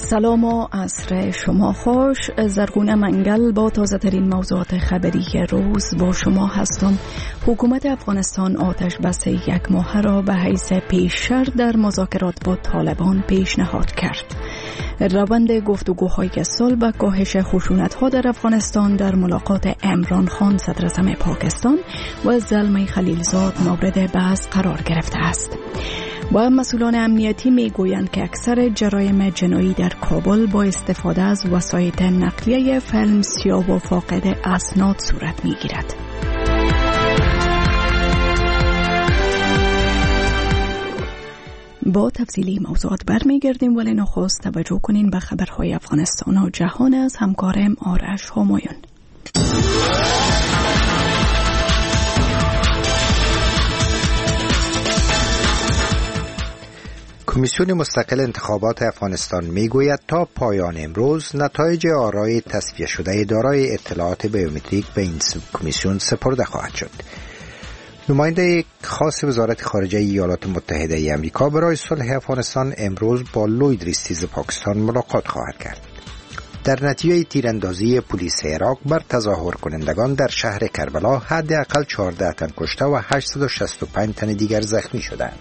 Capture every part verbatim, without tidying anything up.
سلام و عصر شما خوش. زرگونه منگل با تازه ترین موضوعات خبری روز با شما هستم. حکومت افغانستان آتش بس یک ماه را به حیث پیش‌شرط در مذاکرات با طالبان پیشنهاد کرد. روند گفتگوهای صلح و کاهش خشونت‌ها در افغانستان در ملاقات عمران خان صدر اعظم پاکستان و زلمه خلیلزاد مورد بحث قرار گرفته است. و مسئولان امنیتی می گویند که اکثر جرایم جنایی در کابل با استفاده از وسایط نقلیه فیلم سیاه و فاقد اسناد صورت می گیرد. با تفصیلی موضوعات برمیگردیم، ولی نخست توجه کنین به خبرهای افغانستان و جهان از همکارم آرش همایون. کمیسیون مستقل انتخابات افغانستان میگوید تا پایان امروز نتایج آرای تصفیه شده دارای اطلاعات بیومتریک به این کمیسیون سپرده خواهد شد. نماینده خاص وزارت خارجه ایالات متحده ای آمریکا برای صلح افغانستان امروز با لوید ریستیز پاکستان ملاقات خواهد کرد. در نتیجه تیراندازی پلیس عراق بر تظاهر کنندگان در شهر کربلا حداقل چهارده تن کشته و هشتصد و شصت و پنج تن دیگر زخمی شدند.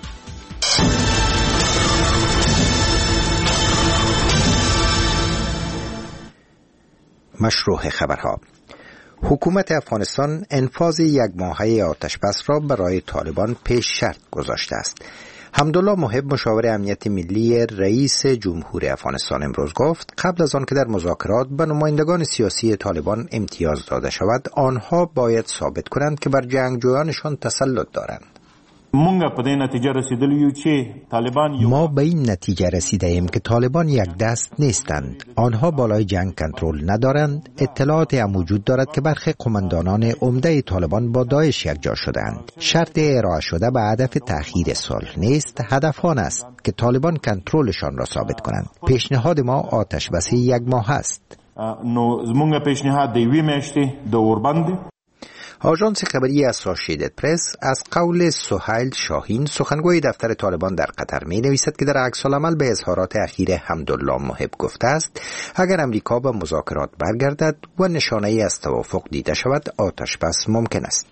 مشروع خبرها. حکومت افغانستان انفاذ یک ماهه آتش بس را برای طالبان پیش شرط گذاشته است. حمدالله محب مشاور امنیت ملی رئیس جمهور افغانستان امروز گفت قبل از آن که در مذاکرات به نمایندگان سیاسی طالبان امتیاز داده شود، آنها باید ثابت کنند که بر جنگجویانشان تسلط دارند. ما به این نتیجه رسیده ایم که طالبان یک دست نیستند. آنها بالای جنگ کنترل ندارند. اطلاعات هم وجود دارد که برخی قماندانان عمده طالبان با داعش یکجا شدند. شرط ارائه شده به هدف تأخیر صلح نیست، هدف آن است که طالبان کنترلشان را ثابت کنند. پیشنهاد ما آتش بس یک ماه است. آژانس خبری اسوسییتد پرس از قول سهیل شاهین سخنگوی دفتر طالبان در قطر می نویسد که در عکس العمل به اظهارات اخیر حمدالله محب گفته است اگر امریکا به مذاکرات برگردد و نشانه‌ای از توافق دیده شود آتش بس ممکن است.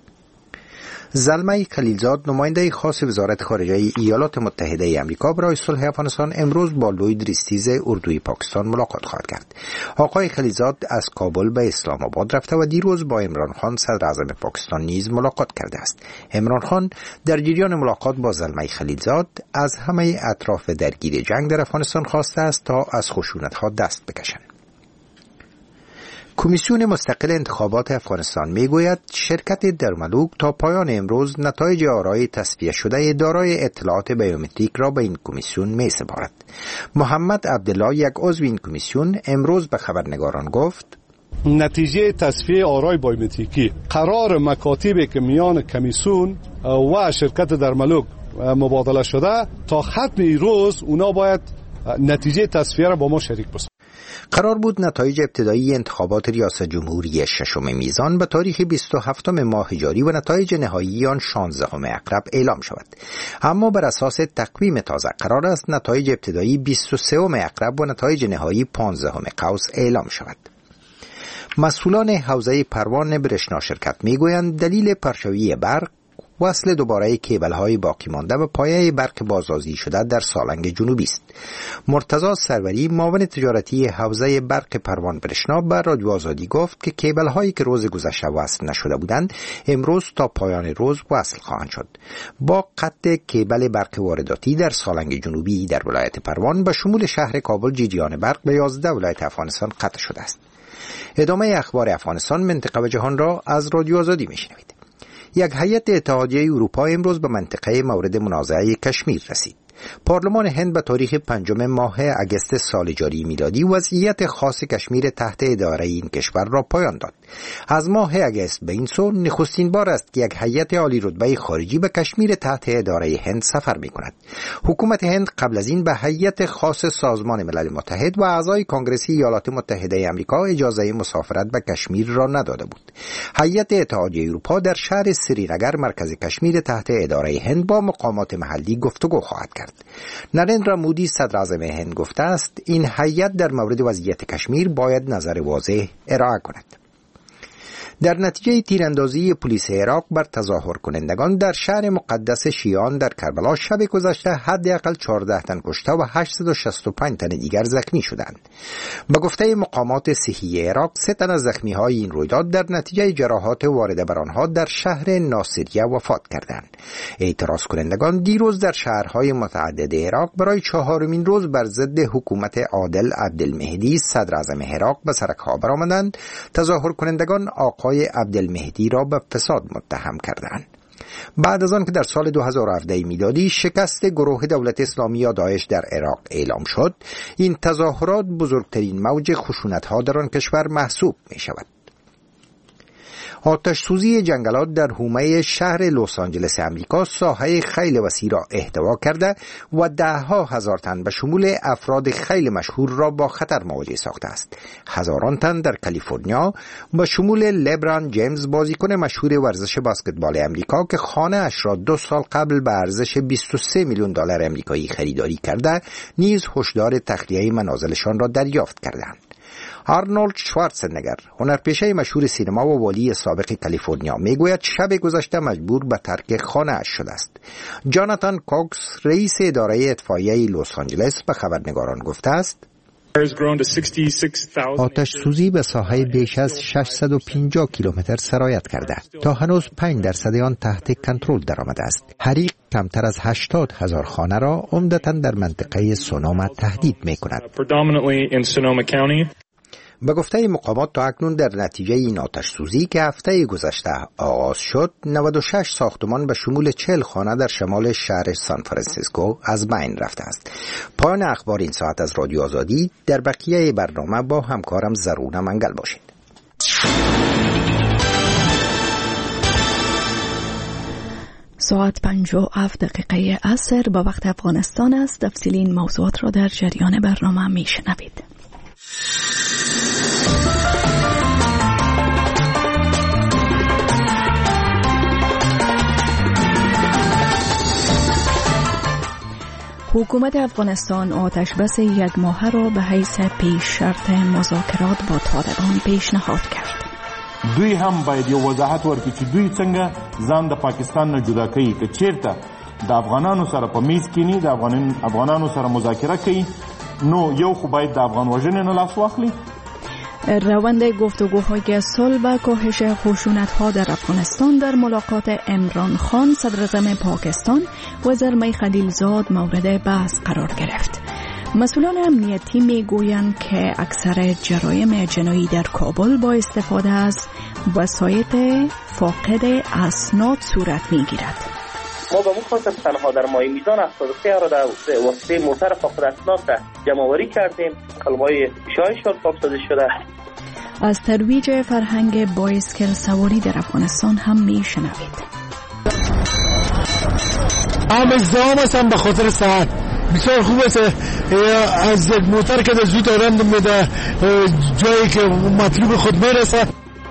زلمه خلیلزاد نماینده خاص وزارت خارجه ایالات متحده ای آمریکا برای صلح افغانستان امروز با لوید ریستیز اردوی پاکستان ملاقات خواهد کرد. آقای خلیلزاد از کابل به اسلام آباد رفته و دیروز با عمران خان صدر اعظم پاکستان نیز ملاقات کرده است. عمران خان در جریان ملاقات با زلمه خلیلزاد از همه اطراف درگیر جنگ در افغانستان خواسته است تا از خشونت‌ها دست بکشند. کمیسیون مستقل انتخابات افغانستان میگوید شرکت درملوک تا پایان امروز نتایج آرای تصفیه شده دارای اطلاعات بیومتریک را به این کمیسیون می سپارد. محمد عبدالله یک عضو این کمیسیون امروز به خبرنگاران گفت نتیجه تصفیه آرای بیومتریکی قرار مکاتبی که میان کمیسیون و شرکت درملوک مبادله شده تا ختم روز اونا باید نتیجه تصفیه را با ما شریک بسازند. قرار بود نتایج ابتدایی انتخابات ریاست جمهوری ششم میزان به تاریخ بیست و هفتم ماه جاری و نتایج نهایی آن شانزدهم عقرب اعلام شود. اما بر اساس تقویم تازه قرار است نتایج ابتدایی بیست و سوم عقرب و نتایج نهایی پانزدهم قوس اعلام شود. مسئولان حوزه پروان برشنا شرکت میگویند دلیل پرشویی برق وصل دوباره کیبل‌های باقی مانده و پایه برق بازسازی شده در سالنگ جنوبی است. مرتضی سروری معاون تجارتی حوزه برق پروان برشنا به رادیو آزادی گفت که کیبل‌هایی که روز گذشته وصل نشده بودند امروز تا پایان روز وصل خواهند شد. با قطع کیبل برق وارداتی در سالنگ جنوبی در ولایت پروان به شمول شهر کابل جریان برق به یازده ولایت افغانستان قطع شده است. ادامه اخبار افغانستان، منطقه و جهان را از رادیو آزادی میشنوید. یک هیئت اتحادیه اروپا امروز به منطقه مورد منازعه کشمیر رسید. پارلمان هند به تاریخ پنجم ماه اگست سال جاری میلادی وضعیت خاص کشمیر تحت اداره این کشور را پایان داد. از ماه اگست به این سو نخستین بار است که یک هیئت عالی رتبه خارجی به کشمیر تحت اداره هند سفر می کند. حکومت هند قبل از این به هیئت خاص سازمان ملل متحد و اعضای کنگره ایالات متحده آمریکا اجازه مسافرت به کشمیر را نداده بود. هیئت اتحادیه اروپا در شهر سرینگر مرکز کشمیر تحت اداره هند با مقامات محلی گفتگو خواهد کرد. کرد. نریندرا مودی صدر اعظم هند گفته است این هیئت در مورد وضعیت کشمیر باید نظر واضح ارائه کند. در نتیجه تیراندازی پلیس عراق بر تظاهر کنندگان در شهر مقدس شیعان در کربلا شب گذشته حداقل چهارده تن کشته و هشتصد و شصت و پنج تن دیگر زخمی شدند. به گفته مقامات صحی عراق سه تن از زخمی‌های این رویداد در نتیجه جراحات وارده بر آنها در شهر ناصریه وفات کردند. اعتراض کنندگان دیروز در شهرهای متعدد عراق برای چهارمین روز بر ضد حکومت عادل عبدالمهدی صدر اعظم عراق به سرک‌ها برآمدند. تظاهر کنندگان آقای عبدالمهدی را به فساد متهم کردند. بعد از آن که در سال دو هزار و هفده میلادی شکست گروه دولت اسلامی یا داعش در عراق اعلام شد، این تظاهرات بزرگترین موج خشونت‌ها در آن کشور محسوب می شود. آتش سوزی جنگلات در حومه شهر لس آنجلس امریکا ساحه خیلی وسیع را احتوا کرده و ده ها هزار تن به شمول افراد خیلی مشهور را با خطر مواجه ساخته است. هزاران تن در کالیفرنیا به شمول لبران جیمز بازیکن مشهور ورزش بسکتبال امریکا که خانه اش را دو سال قبل به ارزش بیست و سه میلیون دلار امریکایی خریداری کرده نیز هشدار تخلیه منازلشان را دریافت کردند. آرنولد شوارزنگر، هنرپیشه مشهور سینما و والی سابق کالیفرنیا، میگوید شب گذشته مجبور به ترک خانه اش شده است. جاناتان کوکس، رئیس اداره اطفائیه لس آنجلس، به خبرنگاران گفته است: آتش سوزی به ساحه بیش از ششصد و پنجاه کیلومتر سرایت کرده. تا هنوز پنج درصد آن تحت کنترل درآمده است. حریق کمتر از هشتاد هزار خانه را عمدتاً در منطقه سونوما تهدید می کند. به گفته مقامات تا اکنون در نتیجه این آتش سوزی که هفته گذشته آغاز شد، نود و شش ساختمان به شمول چهل خانه در شمال شهر سان فرانسیسکو از بین رفته است. پایان اخبار این ساعت از رادیو آزادی. در بقیه برنامه با همکارم زرونه منگل باشید. ساعت پنج و هفت دقیقه عصر به وقت افغانستان است. تفصیل این موضوعات را در جریان برنامه میشنوید. حکومت افغانستان آتش بس یک ماهه را به حیث پیش شرط مذاکرات با طالبان پیشنهاد کرد. دوی هم باید یو وضاحت ورکړي چې دوی څنګه ځان د پاکستان نه جدا کوي، که چیرته د افغانانو سره په میز کینی د افغانانو سره مذاکره کوي، نو یو خو باید د افغان وژنې نه لاس واخلي. روند گفتگوهای صلح و کاهش خشونت‌ها در افغانستان در ملاقات عمران خان صدر اعظم پاکستان و زلمه خلیلزاد مورد بحث قرار گرفت. مسئولان امنیتی میگویند که اکثر جرایم جنایی در کابل با استفاده از وسایط فاقد اسناد صورت میگیرد. ما به مخاطب تنها در ماه میزان هفتاد و سه را در واسطه موتر فاقد اسناد جمع آوری کردیم. کلمه‌های شایشان پاک سازی شده. از ترویج فرهنگ بایسکل سواری در افغانستان هم میشنوید. هم ازدهام هستم به خاطر ساعت بسیار خوب است. از یک موتر که در زود آدم میده جایی که مطلوب خود میرسه.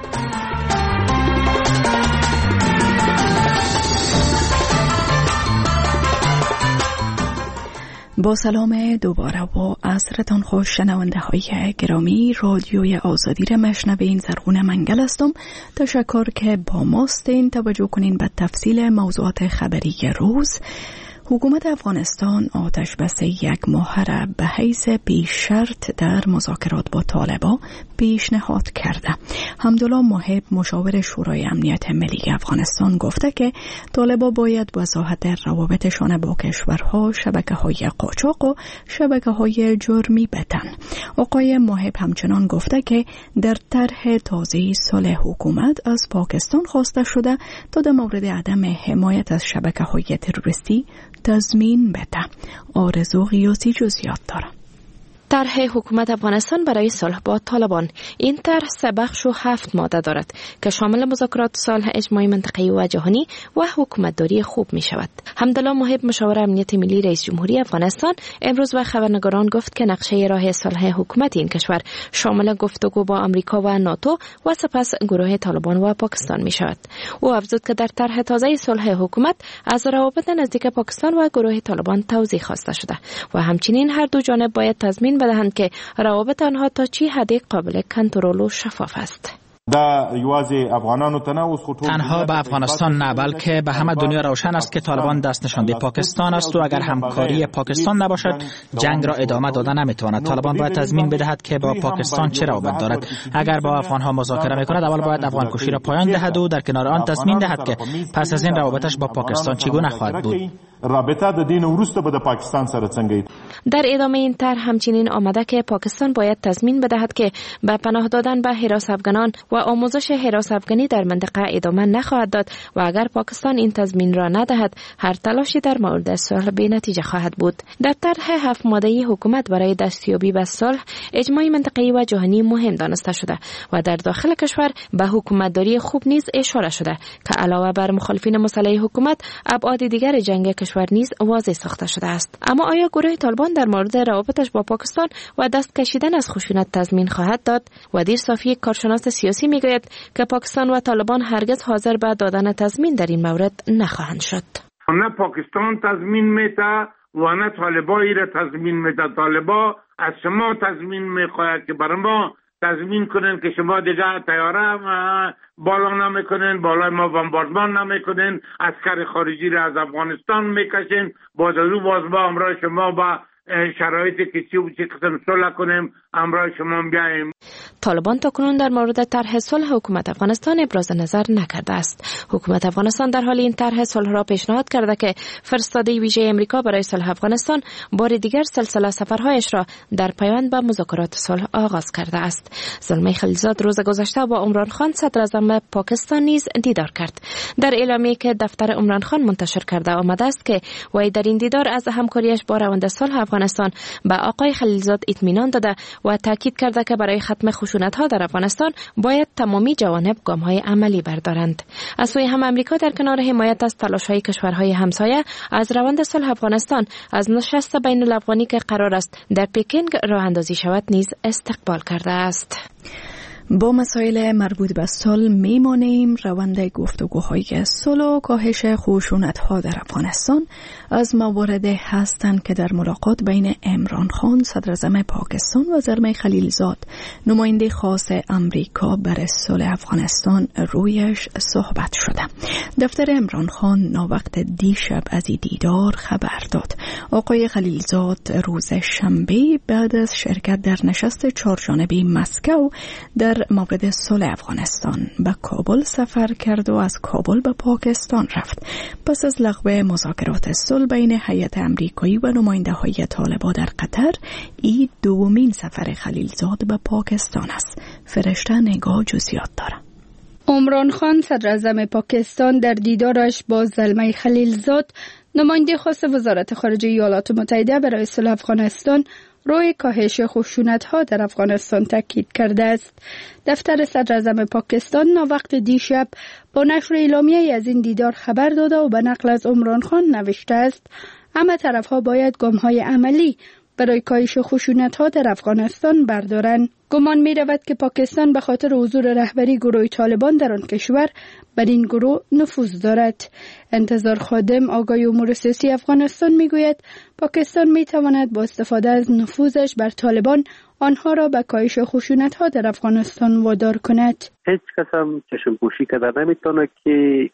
با سلام دوباره و عصرتان خوش شنونده های گرامی، رادیوی آزادی را مشنوین. زرغونه منگل هستم. تشکر که با ماستین. توجه کنین به تفصیل موضوعات خبری روز. حکومت افغانستان آتش بس یک ماهه را به حیث پیش شرط در مذاکرات با طالبان پیشنهاد کرده. حمدالله محب مشاور شورای امنیت ملی افغانستان گفته که طالبان باید وضاحت روابطشان با کشورها، شبکه‌های قاچاق و شبکه‌های جرمی بدن. آقای محب همچنان گفته که در طرح تازه صلح حکومت از پاکستان خواسته شده تا در مورد عدم حمایت از شبکه‌های تروریستی تضمین بده. آرزو غیاثی جزئیات داره. طرح حکومت افغانستان برای صلح با طالبان. این طرح سه بخش و هفت ماده دارد که شامل مذاکرات صلح اجتماعی منطقه‌ای و جهانی و حکومتداری خوب می شود. حمدالله محب مشاور امنیت ملی رئیس جمهوری افغانستان امروز به خبرنگاران گفت که نقشه راه صلح حکومت این کشور شامل گفتگو با آمریکا و ناتو و سپس گروه طالبان و پاکستان می شود. او افزود که در طرح تازه صلح حکومت از روابط نزدیک پاکستان و گروه طالبان توضیح خواسته شده و همچنین هر دو جانب باید تضمین بدهند که روابط آنها تا چی حدی قابل کنترل و شفاف است. تنها به افغانستان نه بلکه به همه دنیا روشن است که طالبان دست نشانده پاکستان است و اگر همکاری پاکستان نباشد جنگ را ادامه داده نمیتواند. طالبان باید تضمین بدهد که با پاکستان چه روابط دارد. اگر با افغانها مذاکره میکند اول باید افغان کشی را پایان دهد و در کنار آن تضمین دهد که پس از این روابطش با پاکستان چگونه خواهد بود. رابطه د دین وروسته به د پاکستان سره څنګه. در ادامه این طرح همچنین آمده که پاکستان باید تضمین بدهد که به پناه دادن به حراس افغانان و آموزش حراس افغانی در منطقه ادامه نخواهد داد و اگر پاکستان این تضمین را ندهد هر تلاشی در مورد صلح بی نتیجه خواهد بود. در طرح هفت ماده‌ای حکومت برای دستیابی به صلح اجتماعی منطقه‌ای و جهانی مهم دانسته شده و در داخل کشور به حکومتداری خوب نیز اشاره شده که علاوه بر مخالفین مسلح حکومت ابعاد دیگر جنگ کشور نیز واضح ساخته شده است. اما آیا گروه طالبان در مورد روابطش با پاکستان و دست کشیدن از خشونت تضمین خواهد داد؟ ودیر صافی کارشناس سیاسی میگوید که پاکستان و طالبان هرگز حاضر به دادن تضمین در این مورد نخواهند شد. نه پاکستان تضمین میده و نه طالبایی را تضمین میده. طالبا از شما تضمین میخواهد که برای ما تضمین کنن که شما دیگه طیاره بالا نمیکنین، بالای ما بمباردمان نمیکنین، عسکر خارجی را از افغانستان میکشین، باز از او باز با همراه شما با شرایطی که چی و چی قسم صلح کنیم همراه شما بیاییم. طالبان تاکنون در مورد طرح صلح حکومت افغانستان ابراز نظر نکرده است. حکومت افغانستان در حال این طرح صلح را پیشنهاد کرده که فرستاده ویژه امریکا برای صلح افغانستان بار دیگر سلسله سفرهایش را در پیوند به مذاکرات صلح آغاز کرده است. زلمه خلیلزاد روز گذشته با عمران خان صدر اعظم پاکستان نیز دیدار کرد. در اعلامیه‌ای که دفتر عمران خان منتشر کرده آمده است که وی در این دیدار از همکاریش با روند صلح افغانستان به آقای خلیلزاد اطمینان داده و تاکید کرده که برای ختم خشونت‌ها در افغانستان باید تمامی جوانب گام‌های عملی بردارند. از سوی هم امریکا در کنار حمایت از تلاش‌های کشورهای همسایه از روند صلح افغانستان از نشست بین الافغانی که قرار است در پکینگ راه اندازی شود نیز استقبال کرده است. با مسائل مربوط به صلح میمانیم. روند گفتگوهای صلح و کاهش خشونت‌ها در افغانستان از موارد هستند که در ملاقات بین عمران خان صدر اعظم پاکستان و زلمه خلیلزاد نماینده خاص امریکا برای صلح افغانستان رویش صحبت شده. دفتر عمران خان ناوقت دیشب از این دیدار خبر داد. آقای خلیلزاد روز شنبه بعد از شرکت در نشست چهارجانبه مسکو در مورد صلح افغانستان به کابل سفر کرد و از کابل به پاکستان رفت. پس از لغو مذاکرات صلح بین هیئت امریکایی و نماینده های طالبان در قطر، این دومین سفر خلیلزاد به پاکستان است. فرشته نگاه جزئیات داره. عمران خان صدر اعظم پاکستان در دیدارش با زلمه خلیلزاد نماینده خاص وزارت خارجه ایالات متحده برای صلح افغانستان روی کاهش خشونت‌ها در افغانستان تاکید کرده است. دفتر صدر اعظم پاکستان ناوقت دیشب با نشر اعلامیه‌ای از این دیدار خبر داده و به نقل از عمران خان نوشته است: همه طرف‌ها باید گام‌های عملی برای کاهش خشونت‌ها در افغانستان بردارند. گمان می‌رود که پاکستان به خاطر حضور رهبری گروه طالبان در آن کشور بر این گروه نفوذ دارد. انتظار خادم آگاهی امور سیاسی افغانستان میگوید پاکستان میتواند با استفاده از نفوذش بر طالبان آنها را به کاهش خشونت‌ها در افغانستان وادار کند. هیچ کس هم چشم پوشی کرده نمیتونه که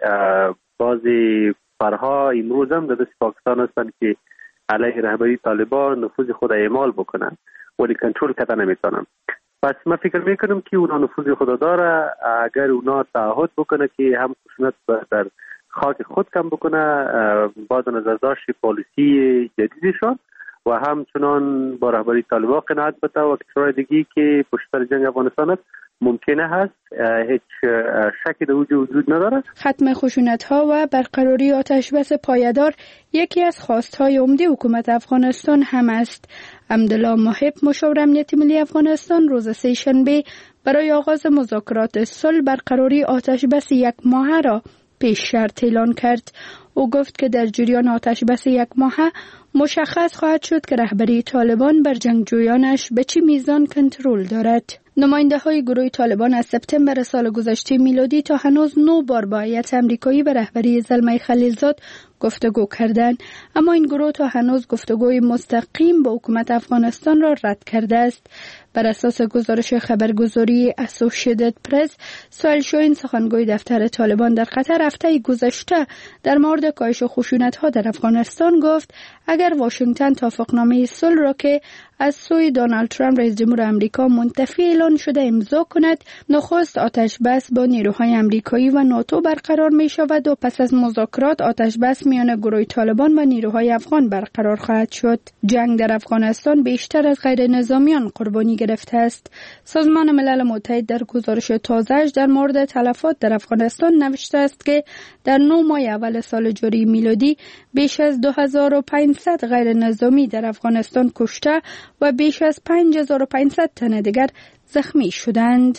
بعضی فرها امروز هم در دست پاکستان هستند که علیه رهبری طالبان نفوذ خود اعمال بکنن ولی کنترل کرده نمیتونن. پس من فکر میکنم که اونا نفوذ خود داره. اگر اونا تعهد بکنه که هم خشونت در خاک خود کم بکنه با نظر داشت پالیسی جدیدشان و همچنان با رهبری طالبان قناعت بده و کشورهای دیگه که پشت سر جنگ افغانستان است ممکنه هست، هیچ شکی در وجود نداره. ختم خشونت‌ها و برقراری آتش بس پایدار یکی از خواست‌های عمده حکومت افغانستان هم است. عبدالله محب مشاور امنیت ملی افغانستان روز سه‌شنبه برای آغاز مذاکرات صلح برقراری آتش بس یک ماهه را پیش شرط اعلان کرد. او گفت که در جریان آتش بس یک ماهه مشخص خواهد شد که رهبری طالبان بر جنگجویانش به چه میزان کنترل دارد. نماینده های گروه طالبان از سپتامبر سال گذشته میلادی تا هنوز نو بار با هیئت امریکایی به رهبری زلمه خلیلزاد گفتگو کردند، اما این گروه تا هنوز گفتگوی مستقیم با حکومت افغانستان را رد کرده است. بر اساس گزارش خبرگزاری اسوسییتد پرس، سهیل شاهین سخنگوی دفتر طالبان در قطر هفته گذشته در مورد کاهش خشونت‌ها در افغانستان گفت اگر واشنگتن توافقنامه صلح را که از سوی دونالد ترامپ رئیس جمهور آمریکا منتفی اعلان شده امضا کند، نخست آتش بس با نیروهای آمریکایی و ناتو برقرار می شود و پس از مذاکرات آتش بس میان گروه طالبان و نیروهای افغان برقرار خواهد شد. جنگ در افغانستان بیشتر از غیر نظامیان قربانی گرفته است. سازمان ملل متحد در گزارش تازه‌اش در مورد تلفات در افغانستان نوشته است که در نه ماه اول سال جاری میلادی بیش از دو هزار و پانصد غیر نظامی در افغانستان کشته و بیش از پنج هزار و پانصد تن دیگر زخمی شدند.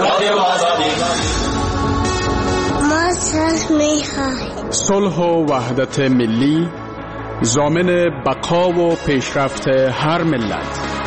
ما صلح می‌خواهیم. صلح و وحدت ملی ضامن بقا و پیشرفت هر ملت.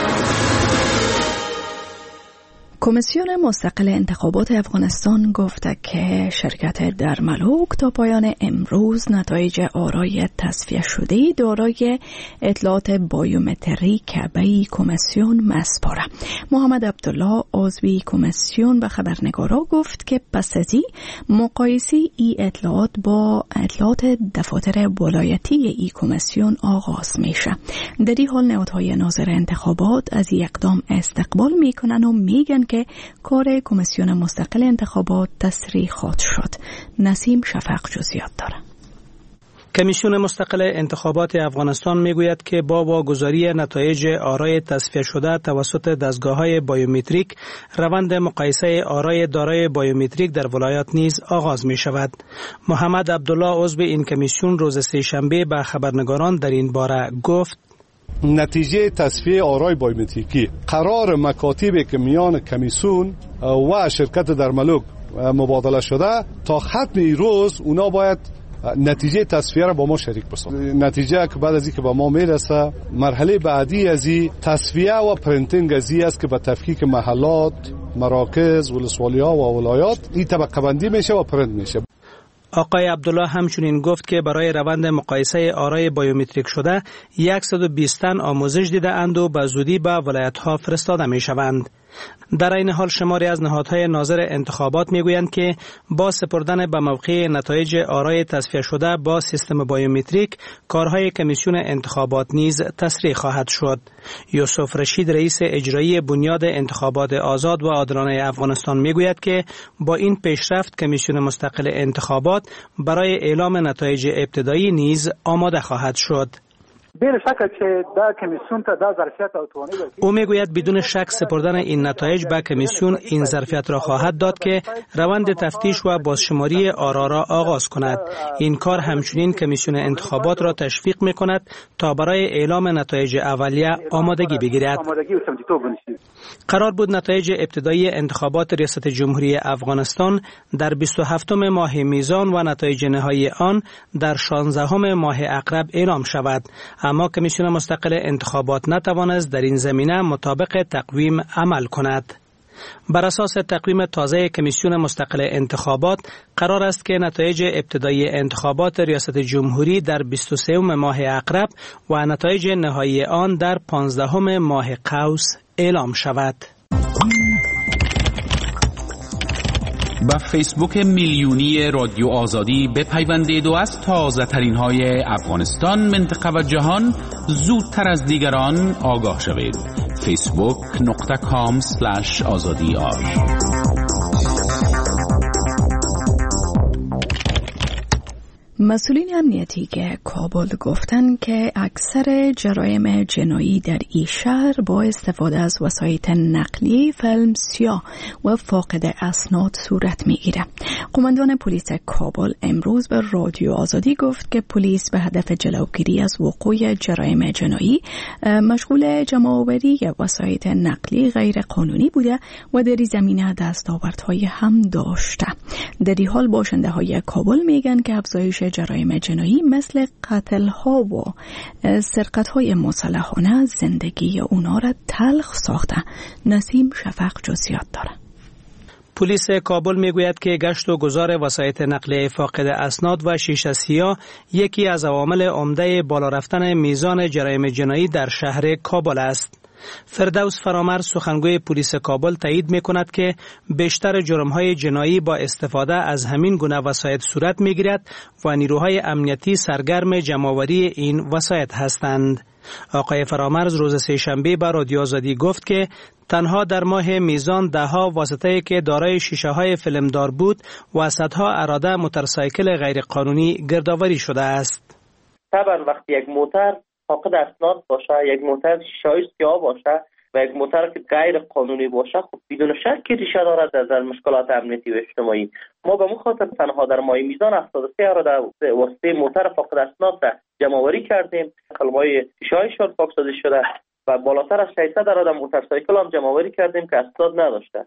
کمیسیون مستقل انتخابات افغانستان گفته که شرکت درملوک تا پایان امروز نتایج آرای تصفیه شده دارای اطلاعات بایومتریک به کمیسیون مسپاره. محمد عبدالله عضو کمیسیون به خبرنگارا گفت که پس از این مقایسه ای اطلاعات با اطلاعات دفاتر ولایتی ای کمیسیون آغاز میشه. در این حال نهادهای ناظر انتخابات از این اقدام استقبال میکنن و میگن که کار کمیسیون مستقل انتخابات تسریع خواهد شد. نسیم شفق جزئیات داره. کمیسیون مستقل انتخابات افغانستان میگوید که با واگذاری نتایج آرای تصفیه شده توسط دستگاه‌های بایومتریک، روند مقایسه آرای دارای بایومتریک در ولایات نیز آغاز می شود. محمد عبدالله عضو این کمیسیون روز سه‌شنبه به خبرنگاران در این باره گفت نتیجه تصفیه آرای بایومتریکی قرار مکاتبی که میان کمیسیون و شرکت درملوک مبادله شده تا ختم این روز اونا باید نتیجه تصفیه را با ما شریک بسازن. نتیجه که بعد از اینکه با ما میرسه، مرحله بعدی از این تصفیه و پرینتینگ از این است که به تفکیک محلات، مراکز، ولسوالی‌ها و ولایات این طبقه بندی میشه و پرینت میشه. آقای عبدالله همچنین گفت که برای روند مقایسه آرای بایومتریک شده صد و بیست تن آموزش دیده اند و به زودی به ولایت‌ها فرستاده می شوند. در این حال شماری از نهادهای ناظر انتخابات میگویند که با سپردن به موقع نتایج آرای تصفیه شده با سیستم بایومتریک، کارهای کمیسیون انتخابات نیز تسریع خواهد شد. یوسف رشید رئیس اجرایی بنیاد انتخابات آزاد و عادلانه افغانستان میگوید که با این پیشرفت کمیسیون مستقل انتخابات برای اعلام نتایج ابتدایی نیز آماده خواهد شد. او میگوید بدون شک سپردن این نتایج به کمیسیون این ظرفیت را خواهد داد که روند تفتیش و بازشماری آرا را آغاز کند. این کار همچنین کمیسیون انتخابات را تشویق میکند تا برای اعلام نتایج اولیه آمادگی بگیرد. قرار بود نتایج ابتدایی انتخابات ریاست جمهوری افغانستان در بیست و هفتم ماه میزان و نتایج نهایی آن در شانزدهم ماه عقرب اعلام شود، اما کمیسیون مستقل انتخابات نتوانست در این زمینه مطابق تقویم عمل کند. بر اساس تقویم تازه کمیسیون مستقل انتخابات قرار است که نتایج ابتدایی انتخابات ریاست جمهوری در بیست و سوم ماه عقرب و نتایج نهایی آن در پانزدهم ماه قوس اعلام شود. با فیسبوک میلیونی رادیو آزادی بپیوندید و از تازه ترین های افغانستان، منطقه و جهان زودتر از دیگران آگاه شوید. فیسبوک نقطه کام سلش آزادی آر. مسئولین امنیتی که کابل گفتند که اکثر جرایم جنایی در این شهر با استفاده از وسایط نقلیه فیلم سیاه و فاقد اسناد صورت میگیره. قماندان پلیس کابل امروز به رادیو آزادی گفت که پلیس به هدف جلوگیری از وقوع جرایم جنایی مشغول جمع‌آوری وسایط نقلی غیر قانونی بوده و در این زمینه دستاوردهای هم داشته. در این حال باشنده های کابل میگن که افزایش جرایم جنایی مثل قتل ها و سرقت های مسلحانه زندگی اونا را تلخ ساخته. نسیم شفق جزئیات داره. پلیس کابل میگوید که گشت و گذار وسایط نقلیه فاقد اسناد و شیشه سیاه یکی از عوامل عمده بالا رفتن میزان جرایم جنایی در شهر کابل است. فردوس فرامرز سخنگوی پلیس کابل تایید میکند که بیشتر جرم‌های جنایی با استفاده از همین گونه وسایط صورت میگیرد و نیروهای امنیتی سرگرم جمع‌آوری این وسایط هستند. آقای فرامرز روز سه‌شنبه به رادیو آزادی گفت که تنها در ماه میزان دهها واسطه‌ای که دارای شیشه‌های فیلمدار بود و صدها اراده موتورسایکل غیرقانونی گردآوری شده است. طبعا وقتی یک موتور فاقد اسناد باشه، یک موتور شیشه‌های سیاه باشه و یک موتور که غیر قانونی باشه، خب بدون شک ریشه دارد در مشکلات امنیتی و اجتماعی. ما به مخاطب تنها در ماه میزان هفتاد و سه اراده واسطه موتور فاقد اسناد جمع‌آوری کردیم. کلمه‌های شیشه‌هایشان پاکسازی شده و بالاتر از ششصد اراده موتورسایکل هم جمع‌آوری کردیم که اسناد نداشته.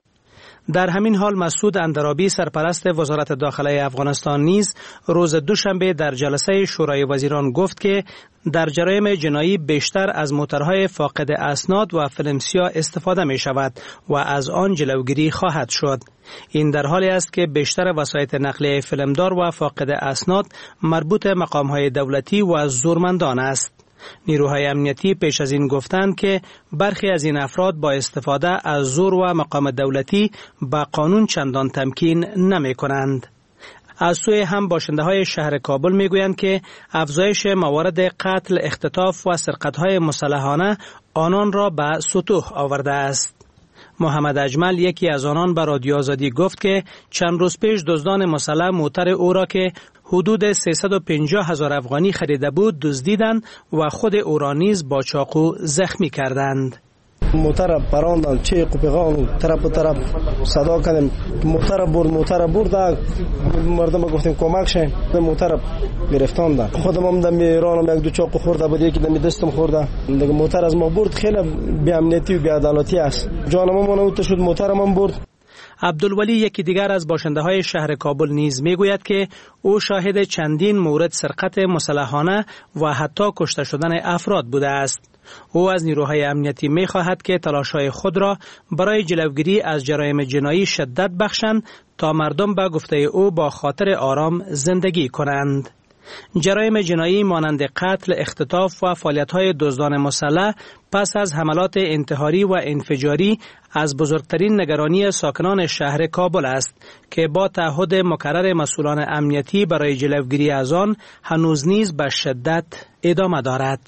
در همین حال مسعود اندرابی سرپرست وزارت داخله افغانستان نیز روز دوشنبه در جلسه شورای وزیران گفت که در جرایم جنایی بیشتر از موتورهای فاقد اسناد و فیلم سیاه استفاده می شود و از آن جلوگیری خواهد شد. این در حالی است که بیشتر وسایط نقلیه فیلمدار و فاقد اسناد مربوط مقامهای دولتی و زورمندان است. نیروهای امنیتی پیش از این گفتند که برخی از این افراد با استفاده از زور و مقام دولتی با قانون چندان تمکین نمی کنند. از سوی هم باشنده های شهر کابل می گویند که افزایش موارد قتل، اختطاف و سرقت‌های مسلحانه آنان را به سطوح آورده است. محمد اجمل یکی از آنان به رادیو آزادی گفت که چند روز پیش دزدان مسلح موتر او را که حدود سیصد و پنجاه هزار افغانی خریده بود دزدیدند و خود او را نیز با چاقو زخمی کردند. موتر پراندن چه قپیغان طرف و طرف صدا کردیم موتر برد موتر برد مردم گفتیم کمک شیم موتر گرفتاندن. خودم هم دم ایرانم یک دو چاقو خورده بود یکی دم دستم خورده دیگه. موتر از ما برد خیلی بی امنیتی و بی عدالتی است. جانم من اوت شد موترم هم برد. عبدالولی یکی دیگر از باشنده های شهر کابل نیز میگوید که او شاهد چندین مورد سرقت مسلحانه و حتی کشته شدن افراد بوده است. او از نیروهای امنیتی می خواهد که تلاش‌های خود را برای جلوگیری از جرایم جنایی شدت بخشند تا مردم به گفته او با خاطر آرام زندگی کنند. جرایم جنایی مانند قتل، اختطاف و فعالیت‌های دزدان مسلح پس از حملات انتحاری و انفجاری از بزرگترین نگرانی ساکنان شهر کابل است که با تعهد مکرر مسئولان امنیتی برای جلوگیری از آن هنوز نیز به شدت ادامه دارد.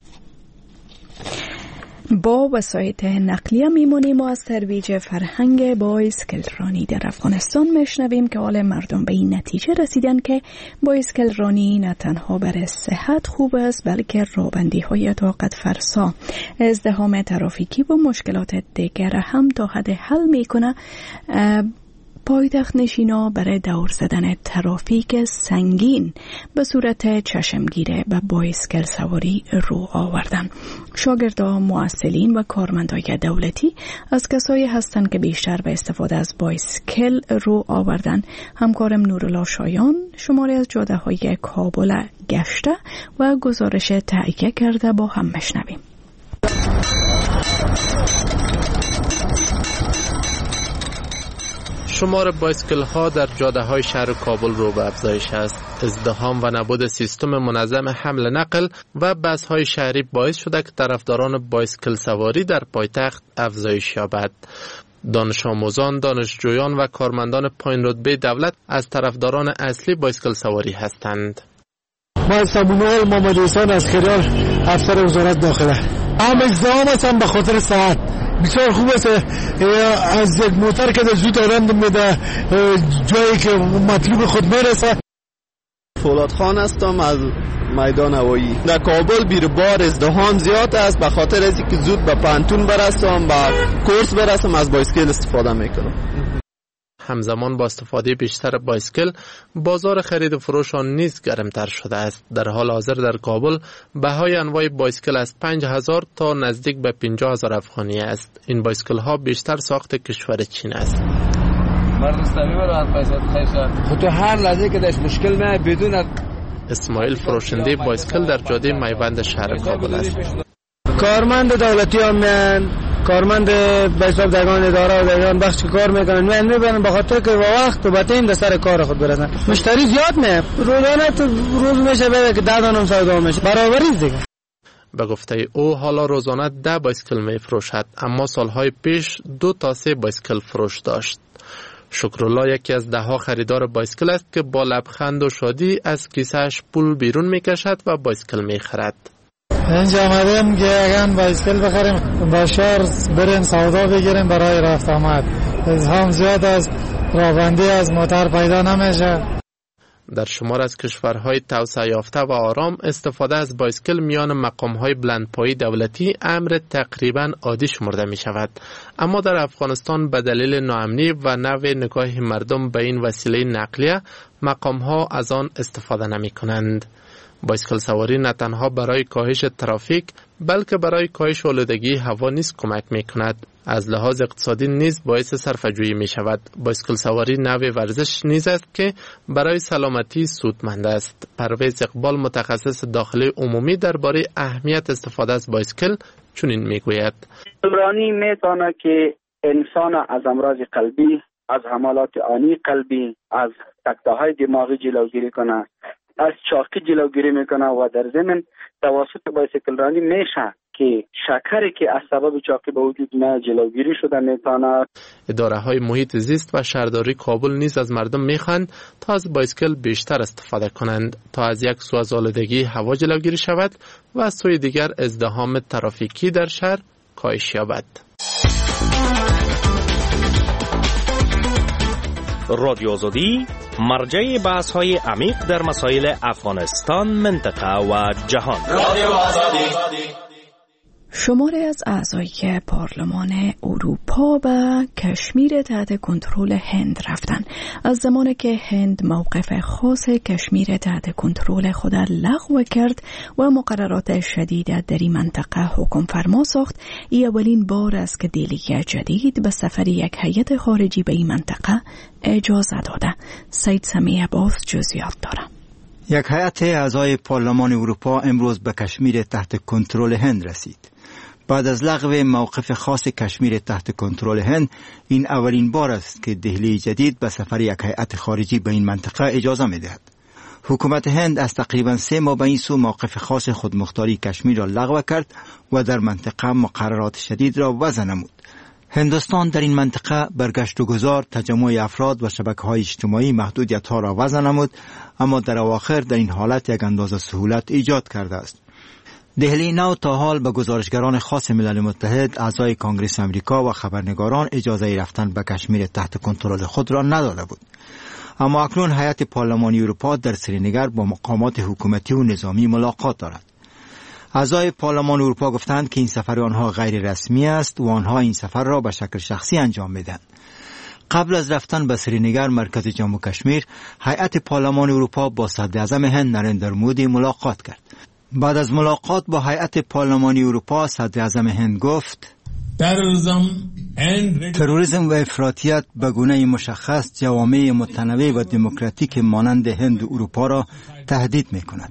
با وسایط نقلیه میمونیم و از ترویج فرهنگ بایسکل رانی در افغانستان میشنویم که حال مردم به این نتیجه رسیدن که بایسکل رانی نه تنها برای صحت خوب است بلکه رابندی های طاقت فرسا، ازدحام ترافیکی و مشکلات دیگر هم تا حد حل میکنه. پایتخت نشینا برای دور زدن ترافیک سنگین به صورت چشمگیره به بایسکل سواری رو آوردن. شاگردان، معسلین و کارمندای دولتی از کسایی هستند که بیشتر به استفاده از بایسکل رو آوردن. همکارم نورالله شایان شماری از جاده های کابل گشته و گزارش تهیه کرده، با هم مشنویم. شمار بایسکل ها در جاده های شهر کابل رو به افزایش است. ازدحام و نبود سیستم منظم حمل نقل و بس های شهری باعث شده که طرفداران بایسکل سواری در پایتخت افزایش یابد. دانش آموزان، دانشجویان و کارمندان پایین رتبه دولت از طرفداران اصلی بایسکل سواری هستند. ما سامونال محمد حسین از خیرار، افسر وزارت داخله. هم ازدحام هستم به خاطر ساعت. بسیار خوب است. از یک موتر که زود آدم میده جایی که مطلوب خود میرسه. فولاد خان هستم از میدان هوایی. در کابل بیروبار ازدحام زیاد است، به خاطر از اینکه زود به پانتون برسم، به کورس برسم، از بایسکل استفاده میکنم. همزمان با استفاده بیشتر بایسکل، بازار خرید و فروش آن نیز گرمتر شده است. در حال حاضر در کابل بهای انواع بایسکل از پنج هزار تا نزدیک به پنجاه هزار افغانی است. این بایسکل ها بیشتر ساخت کشور چین است. خود تو هر لحظه که داشت مشکل نه بدون. اسماعیل فروشنده بایسکل در جاده میوند شهر کابل است. کارمند دولتی هم میان، کارمند به حساب دگان اداره و دگان بخش کار میکنن، میان میبرن به خاطر که وقت و بتیم در سر کار خود برسن. مشتری زیاد میه، روزانه تو روز میشه بده که ده دانم سودا میشه، برابری دیگه. به گفته او حالا روزانه ده بایسکل میفروشد، اما سالهای پیش دو تا سه بایسکل فروش داشت. شکرالله یکی از ده ها خریدار بایسکل است که با لبخند و شادی از کیسه‌اش پول بیرون میکشد و بایسکل میخرد. اینجا آمدیم که اگر بایسکل بخریم با شهر بریم سودا بگیریم برای رفت آمد. ازدحام زیاد است، راهبندی از موتر پیدا نمیشه. در شمار از کشورهای توسعه یافته و آرام استفاده از بایسکل میان مقامهای بلندپایه دولتی امر تقریبا عادی شمرده می شود. اما در افغانستان به دلیل ناامنی و نوع نگاه مردم به این وسیله نقلیه مقامها از آن استفاده نمی کنند. بایسکل سواری نه تنها برای کاهش ترافیک بلکه برای کاهش آلودگی هوا نیز کمک می کند. از لحاظ اقتصادی نیز باعث صرفه‌جویی می شود. بایسکل سواری نوع ورزش نیز است که برای سلامتی سودمند است. پرویز اقبال متخصص داخلی عمومی درباره اهمیت استفاده از بایسکل چنین می گوید. عمرانی می تواند که انسان از امراض قلبی، از حملات آنی قلبی، از تک‌های دماغی جلوگیری کند، از چاقی جلوگیری میکنه و در ضمن توسط بایسکل رانی میشه که شکری که از سبب چاقی به وجود میاد جلوگیری شده میتونه. اداره های محیط زیست و شهرداری کابل نیز از مردم میخواهند تا از بایسکل بیشتر استفاده کنند تا از یک سو از آلودگی هوا جلوگیری شود و از سوی دیگر ازدحام ترافیکی در شهر کاهش یابد. رادیو آزادی مرجع بحث های عمیق در مسائل افغانستان، منطقه و جهان. رادیو آزادی. شماری از اعضای پارلمان اروپا به کشمیر تحت کنترل هند رفتن. از زمانی که هند موقف خاص کشمیر تحت کنترل خود لغو کرد و مقررات شدید در این منطقه حکم فرما ساخت، این اولین بار است که دلیگ جدید به سفر یک هیئت خارجی به این منطقه اجازه داده. سید سمیع عباس جزئیات دارد. یک هیئت اعضای پارلمان اروپا امروز به کشمیر تحت کنترل هند رسید. بعد از لغو موقف خاص کشمیر تحت کنترل هند، این اولین بار است که دهلی جدید به سفر یک هیئت خارجی به این منطقه اجازه می‌دهد. حکومت هند از تقریباً سه ماه به این سو موقف خاص خودمختاری کشمیر را لغو کرد و در منطقه مقررات شدید را وضع نمود. هندوستان در این منطقه برگشت و گذار، تجمع افراد و شبکه‌های اجتماعی محدودیت‌ها را وضع نمود، اما در اواخر در این حالت یک اندازه سهولت ایجاد کرده است. دهلی نو تا حال به گزارشگران خاص ملل متحد، اعضای کانگریس امریکا و خبرنگاران اجازه رفتن به کشمیر تحت کنترل خود را نداده بود. اما اکنون هیئت پارلمانی اروپا در سرینگر با مقامات حکومتی و نظامی ملاقات دارد. اعضای پارلمان اروپا گفتند که این سفر آنها غیر رسمی است و آنها این سفر را به شکل شخصی انجام میدهند. قبل از رفتن به سرینگر، مرکز جموں کشمیر، هیئت پارلمان اروپا با صدر اعظم هند نریندر مودی ملاقات کرد. بعد از ملاقات با هیئت پارلمانی اروپا، صدر اعظم هند گفت: تروریسم و افراطیت به گونه مشخص جوامع متنوع و دموکراتیک مانند هند و اروپا را تهدید می‌کند.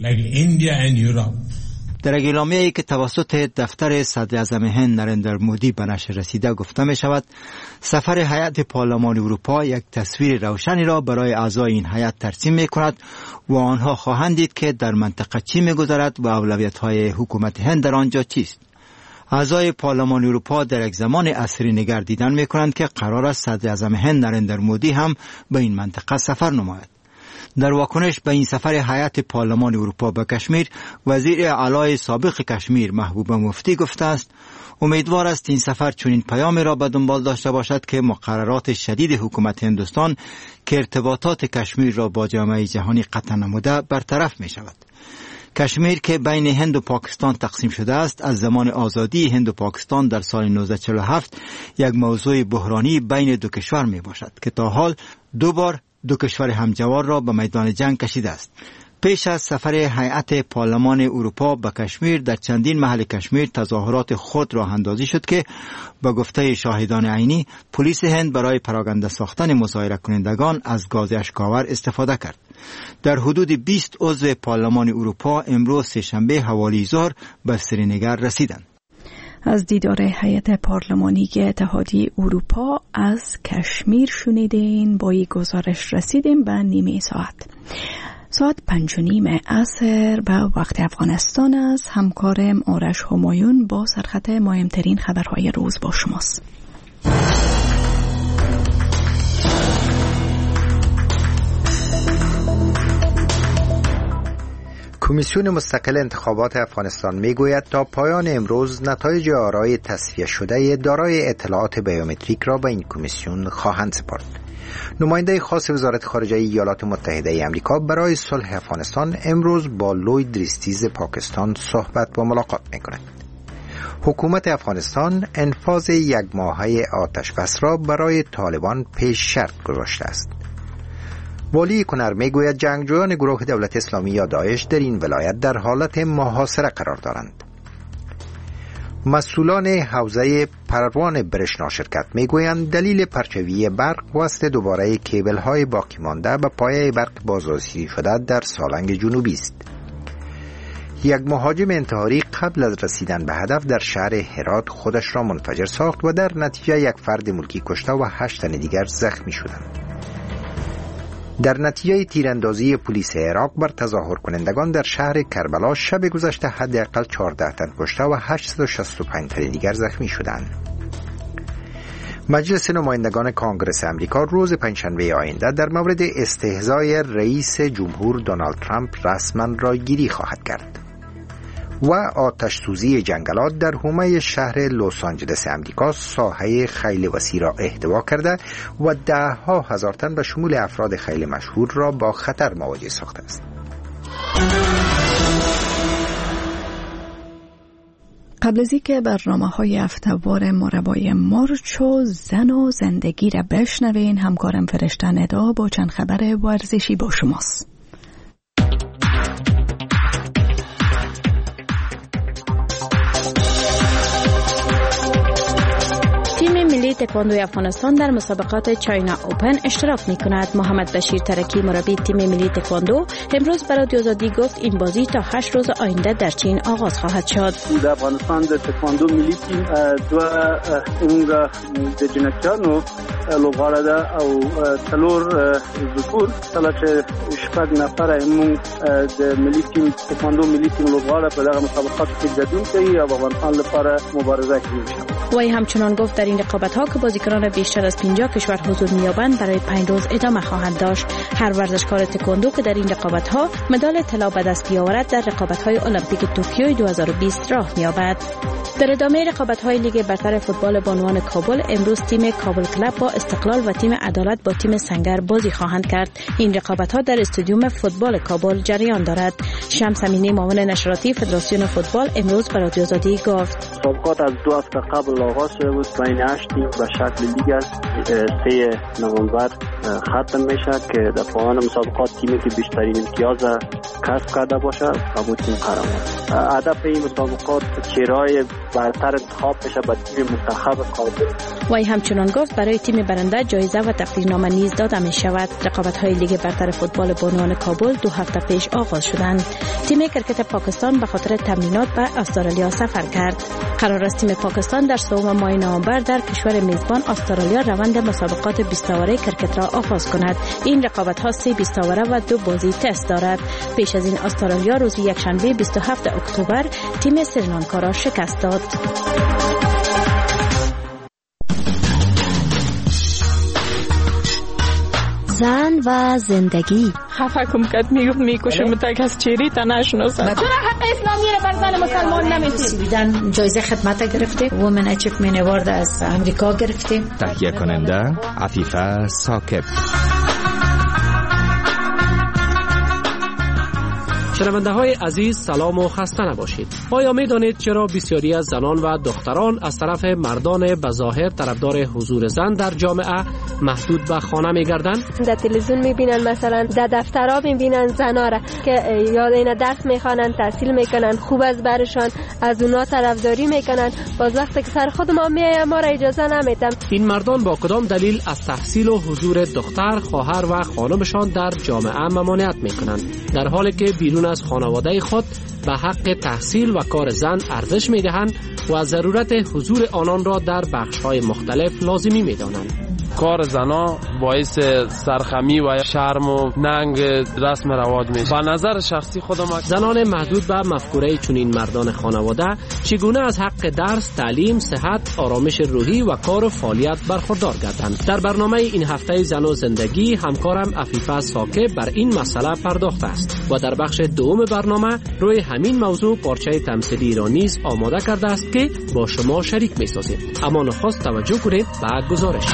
در اعلامیه‌ای که توسط دفتر صدر اعظم هند نریندر مودی به نشر رسیده گفته می شود سفر هیئت پارلمان اروپا یک تصویر روشنی را برای اعضای این هیئت ترسیم می کند و آنها خواهند دید که در منطقه چی می گذرد و اولویت‌های حکومت هند در آنجا چیست. اعضای پارلمان اروپا در یک زمان عصری نگر دیدن می کنند که قرار است صدر اعظم هند نریندر مودی هم به این منطقه سفر نماید. در واکنش به این سفر هیئت پارلمان اروپا به کشمیر، وزیر اعلی سابق کشمیر محبوبه مفتی گفته است امیدوار است این سفر چنین پیامی را به دنبال داشته باشد که مقررات شدید حکومت هندوستان که ارتباطات کشمیر را با جامعه جهانی قطع نموده برطرف می شود. کشمیر که بین هند و پاکستان تقسیم شده است، از زمان آزادی هند و پاکستان در سال نوزده چهل و هفت یک موضوع بحرانی بین دو کشور می باشد که تا حال دو بار دو کشور همجوار را به میدان جنگ کشیده است. پیش از سفر هیئت پارلمان اروپا به کشمیر، در چندین محل کشمیر تظاهرات خود راه اندازی شد که با گفته شاهدان عینی پلیس هند برای پراکنده ساختن مظاهره کنندگان از گاز اشک‌آور استفاده کرد. در حدود بیست عضو پارلمان اروپا امروز سه‌شنبه حوالی ظهر به سرینگر رسیدند. از دیدار هیئت پارلمانی اتحادیه اروپا از کشمیر شنیدین. با این گزارش رسیدیم به نیمه ساعت. ساعت پنج و نیم عصر به وقت افغانستان است. همکارم آرش همایون با سرخط مهمترین خبرهای روز با شماست. کمیسیون مستقل انتخابات افغانستان میگوید تا پایان امروز نتایج آرای تصفیه شده دارای اطلاعات بیومتریک را به این کمیسیون خواهند سپرد. نماینده خاص وزارت خارجه ایالات متحده آمریکا برای صلح افغانستان امروز با لوید ریستیز پاکستان صحبت و ملاقات می‌کند. حکومت افغانستان انفاذ یک ماهه آتش بس را برای طالبان پیش شرط گذاشته است. والی کنر میگوید جنگجویان گروه دولت اسلامی یا داعش در این ولایت در حالت محاصره قرار دارند. مسئولان حوزه پروان برشنا شرکت میگویند دلیل پرچوی برق وصل دوباره کیبل های باقی مانده به پایه برق بازرسی شده در سالنگ جنوبی است. یک مهاجم انتحاری قبل از رسیدن به هدف در شهر هرات خودش را منفجر ساخت و در نتیجه یک فرد ملکی کشته و هشت تن دیگر زخمی شدند. در نتیجه تیراندازی پلیس عراق بر تظاهر کنندگان در شهر کربلا شب گذشته حداقل چهارده تن کشته و هشتصد و شصت و پنج تن دیگر زخمی شدند. مجلس نمایندگان کانگرس امریکا روز پنجشنبه آینده در مورد استهزای رئیس جمهور دونالد ترامپ رسما رایگیری خواهد کرد و آتش سوزی جنگلات در حومه شهر لس آنجلس امریکا ساحه خیلی وسیع را احتوا کرده و ده ها هزار تن به شمول افراد خیلی مشهور را با خطر مواجه ساخته است. قبل از اینکه برنامه‌های هفته‌وار مربای مارچ و زن و زندگی را بشنوین، همکارم فرشته ندا با چند خبر ورزشی با شماست. ملی تکواندوی افغانستان در مسابقات چاینا اوپن اشتراک می کند. محمد بشیر ترکی مربی تیم ملی تکواندو امروز برای رادیو آزادی گفت این بازی تا هشت روز آینده در چین آغاز خواهد شد. در افغانستان د تکواندو ملی تیم دو اونګه د جنکانو لوبغاړه ده او څلور ذکور کله چې شپږ نفر موږ د ملی تیم تکواندو ملی تیم لوبغاړه په دغه مسابقات کې ګډون کوي او افغانستان لپاره مبارزه کوي. وی همچنان گفت در این رقابت ها که بازیکنان بیشتر از پنجاه کشور حضور می‌یابند برای پنج روز ادامه خواهند داشت. هر ورزشکار تکواندو که در این رقابت ها مدال طلا به دست بیاورد در رقابت های المپیک توکیو دو هزار و بیست راه می‌یابد. در ادامه رقابت های لیگ برتر فوتبال بانوان کابل امروز تیم کابل کلاب با استقلال و تیم عدالت با تیم سنگر بازی خواهند کرد. این رقابت ها در استادیوم فوتبال کابل جریان دارد. شمس امینی معاون نشراتی فدراسیون فوتبال امروز به رادیو آزادی گفت مسابقات از دو هفته قبل آغاز شده بود. بین هشت تیم به شکل لیگ است. سه نوامبر ختم میشه که در پایان مسابقات تیمی که بیشترین امتیاز کسب کرده باشد و تیم قهرمان. هدف این مسابقات چهره‌های برتر انتخاب بشه به تیم منتخب کابل. وی همچنان گفت برای تیم برنده جایزه و تقدیرنامه نیز داده می شود. رقابت‌های لیگ برتر فوتبال بانوان کابل دو هفته پیش آغاز شدند. تیم کرکت پاکستان به خاطر تمرینات به استرالیا سفر کرد. قرار است تیم پاکستان در سوم ماه نوامبر در کشور میزبان استرالیا روند مسابقات بیست اوره کرکت را آغاز کند. این رقابت‌ها سه بیست اوره و دو بازی تست دارد. پیش از این استرالیا روز یکشنبه بیست و هفتم اکتبر تیم سریلانکا را شکست داد. زن و زندگی خفه کم کد میگفت میکشم تا کس چیری تا نشناسد. چرا حق اسلامی را بر زن مسلمان نمیدیم. سویدن جایزه خدمت گرفته، وومن اچیومنت اوارد از امریکا گرفته. تهیه کننده عفیفه ثاقب. شنونده های عزیز سلام و خسته نباشید. آیا می دانید چرا بسیاری از زنان و دختران از طرف مردان بظاهر طرفدار حضور زن در جامعه محدود به خانه می گردند؟ در تلویزیون می بینن، مثلا در دفترها می بینن زنا را که یاد این درس می خوانن، تحصیل می کنن، خوب از برشان، از اونا طرفداری می کنن. باز وقتی که سر خود ما می ما را اجازه نمیدن. این مردان با کدام دلیل از تحصیل و حضور دختر، خواهر و خانمشان در جامعه ممانعت می کنند، در حالی که بیرون از خانواده خود به حق تحصیل و کار زن ارزش می دهند و ضرورت حضور آنان را در بخش‌های مختلف لازمی می دانند. کار زنا باعث سرخمی و شرم و ننگ رسم رواج میشه. با نظر شخصی خودم زنان محدود به مفکوره چنین مردان خانواده چگونه از حق درس، تعلیم، صحت، آرامش روحی و کار و فعالیت برخوردار گردند؟ در برنامه این هفته زن و زندگی همکارم عفیفه ثاقب بر این مسئله پرداخته است و در بخش دوم برنامه روی همین موضوع پارچه تمثیلی را نیز آماده کرده است که با شما شریک می‌سازیم. اما نخست توجه کنید به گزارش.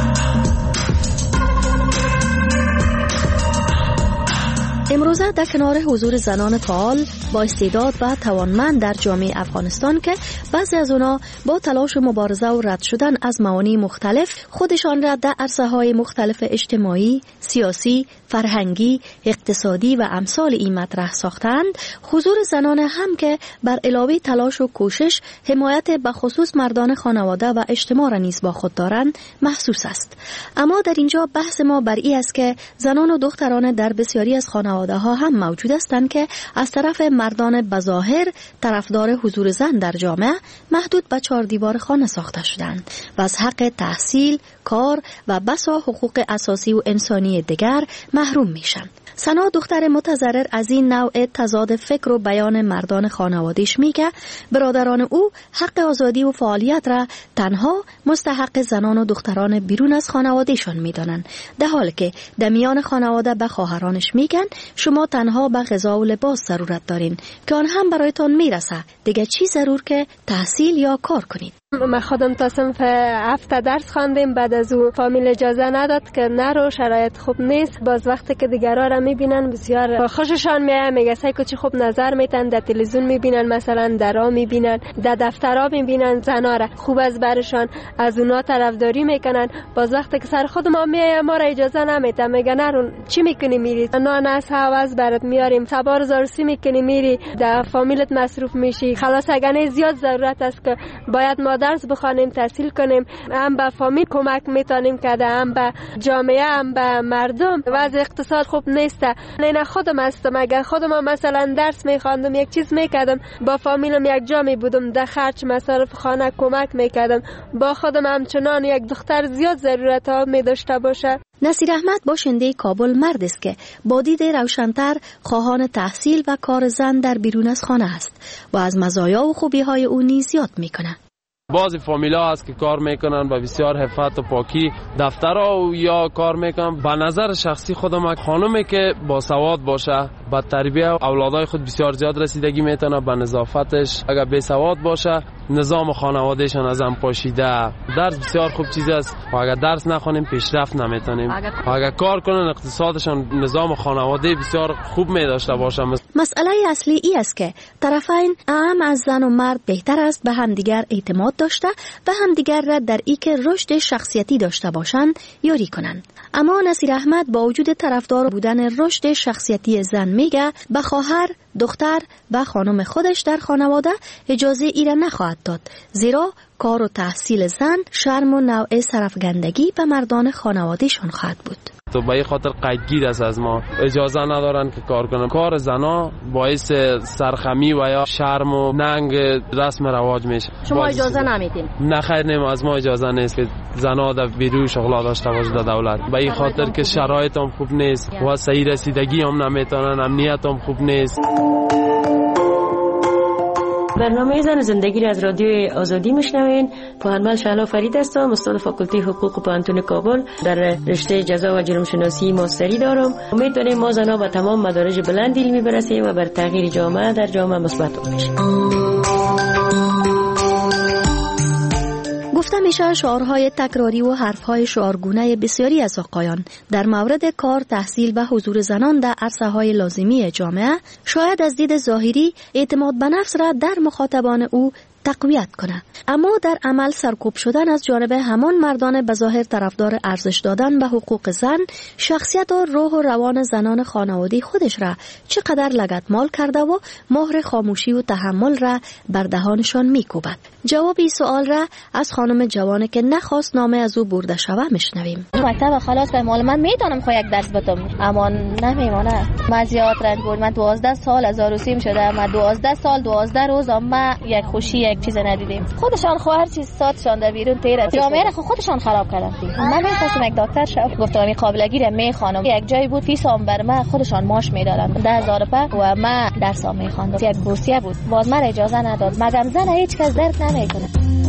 امروزه در کنار حضور زنان فعال با استعداد و توانمند در جامعه افغانستان که بعضی از اونا با تلاش و مبارزه و رد شدن از موانع مختلف خودشان را در عرصه‌های مختلف اجتماعی، سیاسی، فرهنگی، اقتصادی و امثال این مطرح ساختند، حضور زنان هم که بر علاوه تلاش و کوشش حمایت به خصوص مردان خانواده و اجتماع را نیز با خود دارند محسوس است. اما در اینجا بحث ما بر این است که زنان و دختران در بسیاری از خانواده ها هم موجود هستند که از طرف مردان بظاهر طرفدار حضور زن در جامعه محدود به چهار دیوار خانه ساخته شدند و از حق تحصیل، کار و بسا حقوق اساسی و انسانی دیگر محروم میشن. سنا دختر متضرر از این نوع تضاد فکر و بیان مردان خانوادهش میگه برادران او حق آزادی و فعالیت را تنها مستحق زنان و دختران بیرون از خانوادهشان میدانن، در حالی که در میان خانواده به خواهرانش میگن شما تنها به غذا و لباس ضرورت دارین که آن هم برایتان میرسه، دیگه چی ضرور که تحصیل یا کار کنید. ما خودم تا صنف هفت درس خواندیم، بعد از او فامیل اجازه نداد که نرو، شرایط خوب نیست. باز وقتی که دیگرها را میبینن بسیار خوششان میاد، میگه سعی چی خوب نظر میتن، در تلویزیون میبینن، مثلا درا میبینن، در دفترها میبینن زنا را خوب از برشان، از اونا طرفداری میکنن. باز وقتی که سر خود ما میاد ما را اجازه نمیدن، میگه نرو، چی میکنی میری؟ نه از هواز برات میاریم، سبار زارسی میکنی میری، در فامیلت مصروف میشی. خلاص اگه زیاد ضرورت است که باید ما درس بخوانیم، تحصیل کنیم، هم به فامیل کمک میتونیم کرده، هم به جامعه، هم به مردم. وضع اقتصاد خوب نیست. نه خودم هستم، اگر خودم مثلا درس میخواندم، یک چیز میکردم، با فامیلم یک جا می بودم، در خرج مصارف خانه کمک میکردم، با خودم همچنان یک دختر زیاد ضرورت ها می داشته باشه. نصیر احمد باشنده کابل مرد است که با دید روشن‌تر خواهان تحصیل و کار زن در بیرون از خانه است و از مزایا و خوبی های او نیز یاد میکنه. بعضی فامیلا هست که کار میکنن با بسیار حفظ و پاکی، دفترها یا کار میکنن. با نظر شخصی خودم خانمی که با سواد باشه، با تربیت اولادای خود بسیار زیاد رسیدگی میتونه، با نظافتش. اگر بی سواد باشه نظام خانوادهشان از هم پاشیده. درس بسیار خوب چیز است و اگر درس نخونیم پیشرفت نمیتونیم. و اگر کار کنن اقتصادشان نظام خانواده بسیار خوب میداشته باشه. مسئله اصلی ای است که طرفین اهم از زن و مرد بهتر است به همدیگر اعتماد داشته و همدیگر را در ای که رشد شخصیتی داشته باشند یاری کنند. اما نصیر احمد با وجود طرفدار بودن رشد شخصیتی زن میگه به خواهر، دختر و خانم خودش در خانواده اجازه ای را نخواهد داد، زیرا کار و تحصیل زن شرم و نوع سرفگندگی به مردان خانوادهشان خواهد بود. تو به این خاطر قیدگیر است از ما، اجازه ندارن که کار کنن. کار زنا باعث سرخمی و یا شرم و ننگ رسم رواج میشه. شما اجازه نمیدین؟ نه خیر، نیم از ما اجازه نیست که زنا در بیرون شغل داشته باشه در دولت، به این خاطر که شرایط هم خوب نیست و صحیح رسیدگی هم نمیتونن، امنیت هم خوب نیست. برنامه زن زندگی را از رادیو آزادی میشنوین. پوهنمند شهلا فرید هستم، استاد فاکولته حقوق پوهنتون کابل. در رشته جزا و جرم شناسی ماستری دارم. امید داریم ما زنها به تمام مدارج بلند علمی برسیم و بر تغییر جامعه در جامعه مثبت باشیم. گفته میشه شعارهای تکراری و حرفهای شعارگونه بسیاری از آقایان در مورد کار، تحصیل و حضور زنان در عرصه‌های لازمی جامعه شاید از دید ظاهری اعتماد به نفس را در مخاطبان او تقویت کنه، اما در عمل سرکوب شدن از جانب همان مردان بظاهر طرفدار ارزش دادن به حقوق زن، شخصیت و روح و روان زنان خانوادی خودش را چقدر لگدمال کرده و مهر خاموشی و تحمل را بر دهانشان میکوبد. جواب این سوال را از خانم جوانی که نخواست نامه از او برده شود میشنویم. مکتب خلاص به مال من میتونم خو یک درس بدم، اما نمیمونه. من زیاد رنج بود. من دوازده سال از عروسیم شده. من دوازده سال دوازده روز ما یک خوشی یک چیز ندیدیم. خودشان خو هر چیز ساتشان در بیرون تیره. جامعه را خودشان خراب کردن. من میخواستم یک دکتر شم. گفتم قابلگی را میخوانم. یک جایی بود فیسام بر من خودشان ماش میدادن ده هزار پا و من درسام میخواندم. یک بورسیه بود. باز من اجازه نداد. مگم زن هیچ کس درک نمیکنه.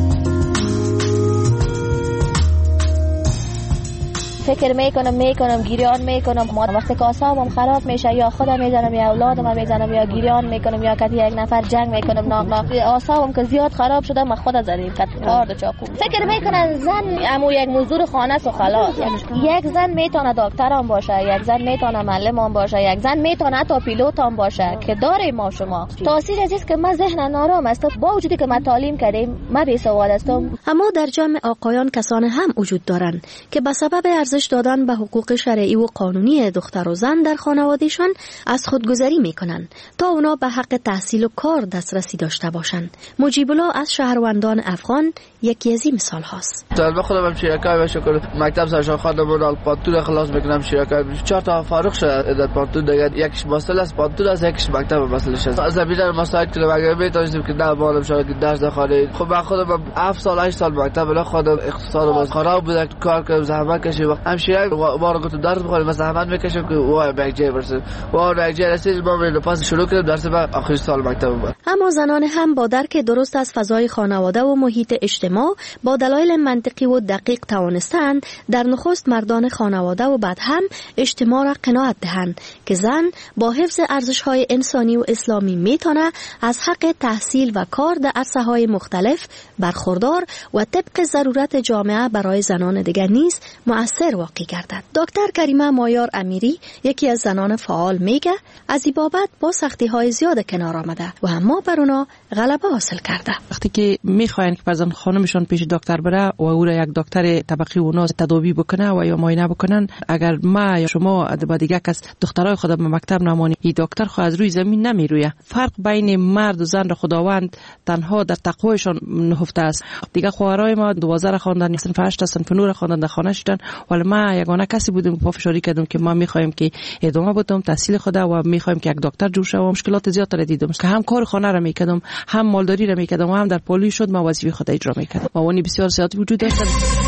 فکر میکنم میکنم گریان میکنم. ما وقتی که اعصابم خراب میشه یا خودم میزنم یا اولادم میزنم یا گریان میکنم یا کتی یک نفر جنگ میکنم. ناق ناق اعصابم که زیاد خراب شده من خود زدیم کت کار و چاقو. فکر میکنن زن امو یک مزدور خانه است و خلاص. یک زن میتونه دکتر هم باشه، یک زن میتونه معلم هم باشه، یک زن میتونه تا پیلوت هم باشه که داره ما شما. تاثیر عزیز که من ذهن نارام است با وجودی که ما تعلیم کردیم من بی سواد هستم. اما در جمع آقایان کسان هم وجود دارند که به سبب ارزش دادن به حقوق شرعی و قانونی دختر و زن در خانوادهشان از خودگذری میکنن تا اونا به حق تحصیل و کار دسترسی داشته باشند. مجیب الله از شهروندان افغان یکی از این مثال هاست. طالب خودم هم شیرکای و شکل مکتب سرشان خواندم و پاتون خلاص میکنم شیرکای چهار تا فارغ شده در پاتون دیگه یکیش ماستر است پاتون است یکیش مکتب مسئلهش است. از بیدار مسائل که اگه میتونستیم که نه بالم شاید درس نخوانید. خب من خودم هفت سال هشت سال مکتب لا خودم اقتصاد و خراب بود کار کردم زحمت کشیدم. همشیره ما رو گفتم درس بخونیم مثلا زحمت میکشم که وای بگجه برسه وای بگجه رسید ما رو پاس شروع کردم درس بعد آخر سال مکتب بود. اما زنان هم با درک درست از فضای خانواده و محیط اجتماع با دلایل منطقی و دقیق توانستند در نخست مردان خانواده و بعد هم اجتماع را قناعت دهند که زن با حفظ ارزش‌های انسانی و اسلامی میتونه از حق تحصیل و کار در عرصه‌های مختلف برخوردار و طبق ضرورت جامعه برای زنان دیگر نیز مؤثر واقع گردد. دکتر کریمه مایار امیری یکی از زنان فعال میگه از این بابت با سختی‌های زیاد کنار آمده و اما بر اونا غلبه حاصل کرده. وقتی که میخواین که فرزند خانمشون پیش دکتر بره و او را یک دکتر طبقی اونا تداوی بکنه و یا معاینه بکنن، اگر ما یا شما با دیگه کس دخترای خود به مکتب نمانی این دکتر خو از روی زمین نمیرویه. فرق بین مرد و زن را خداوند تنها در تقوایشان نهفته است. دیگه خواهرای ما دوازده را خواندن، صنف هشت صنف نه را خواندن، در خانه شدن، ولی ما یگانه کسی بودیم پافشاری کردم که ما میخوایم که ادامه بدم تحصیل خود و میخوایم که یک دکتر جور شوم. مشکلات زیاد را دیدم که هم کار خانه را میکردم، هم مالداری را میکردم و هم در پلیس شد ما وظیفه خود اجرا میکردم. موانع بسیار زیادی وجود داشت.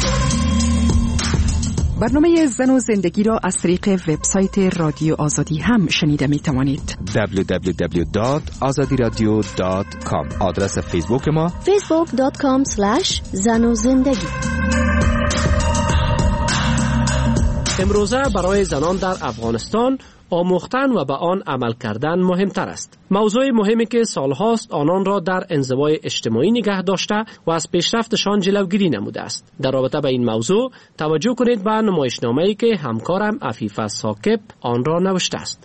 برنامه زن و زندگی را از طریق وبسایت رادیو آزادی هم شنیده می توانید. دبلیو دبلیو دبلیو دات آزادی رادیو دات کام. آدرس فیسبوک ما فیسبوک دات کام اسلش زن و زندگی. امروزه برای زنان در افغانستان آموختن و به آن عمل کردن مهمتر است. موضوع مهمی که سالهاست آنان را در انزوای اجتماعی نگه داشته و از پیشرفتشان جلوگیری نموده است. در رابطه به این موضوع توجه کنید به نمایشنامه‌ای که همکارم عفیفه ساکب آن را نوشته است.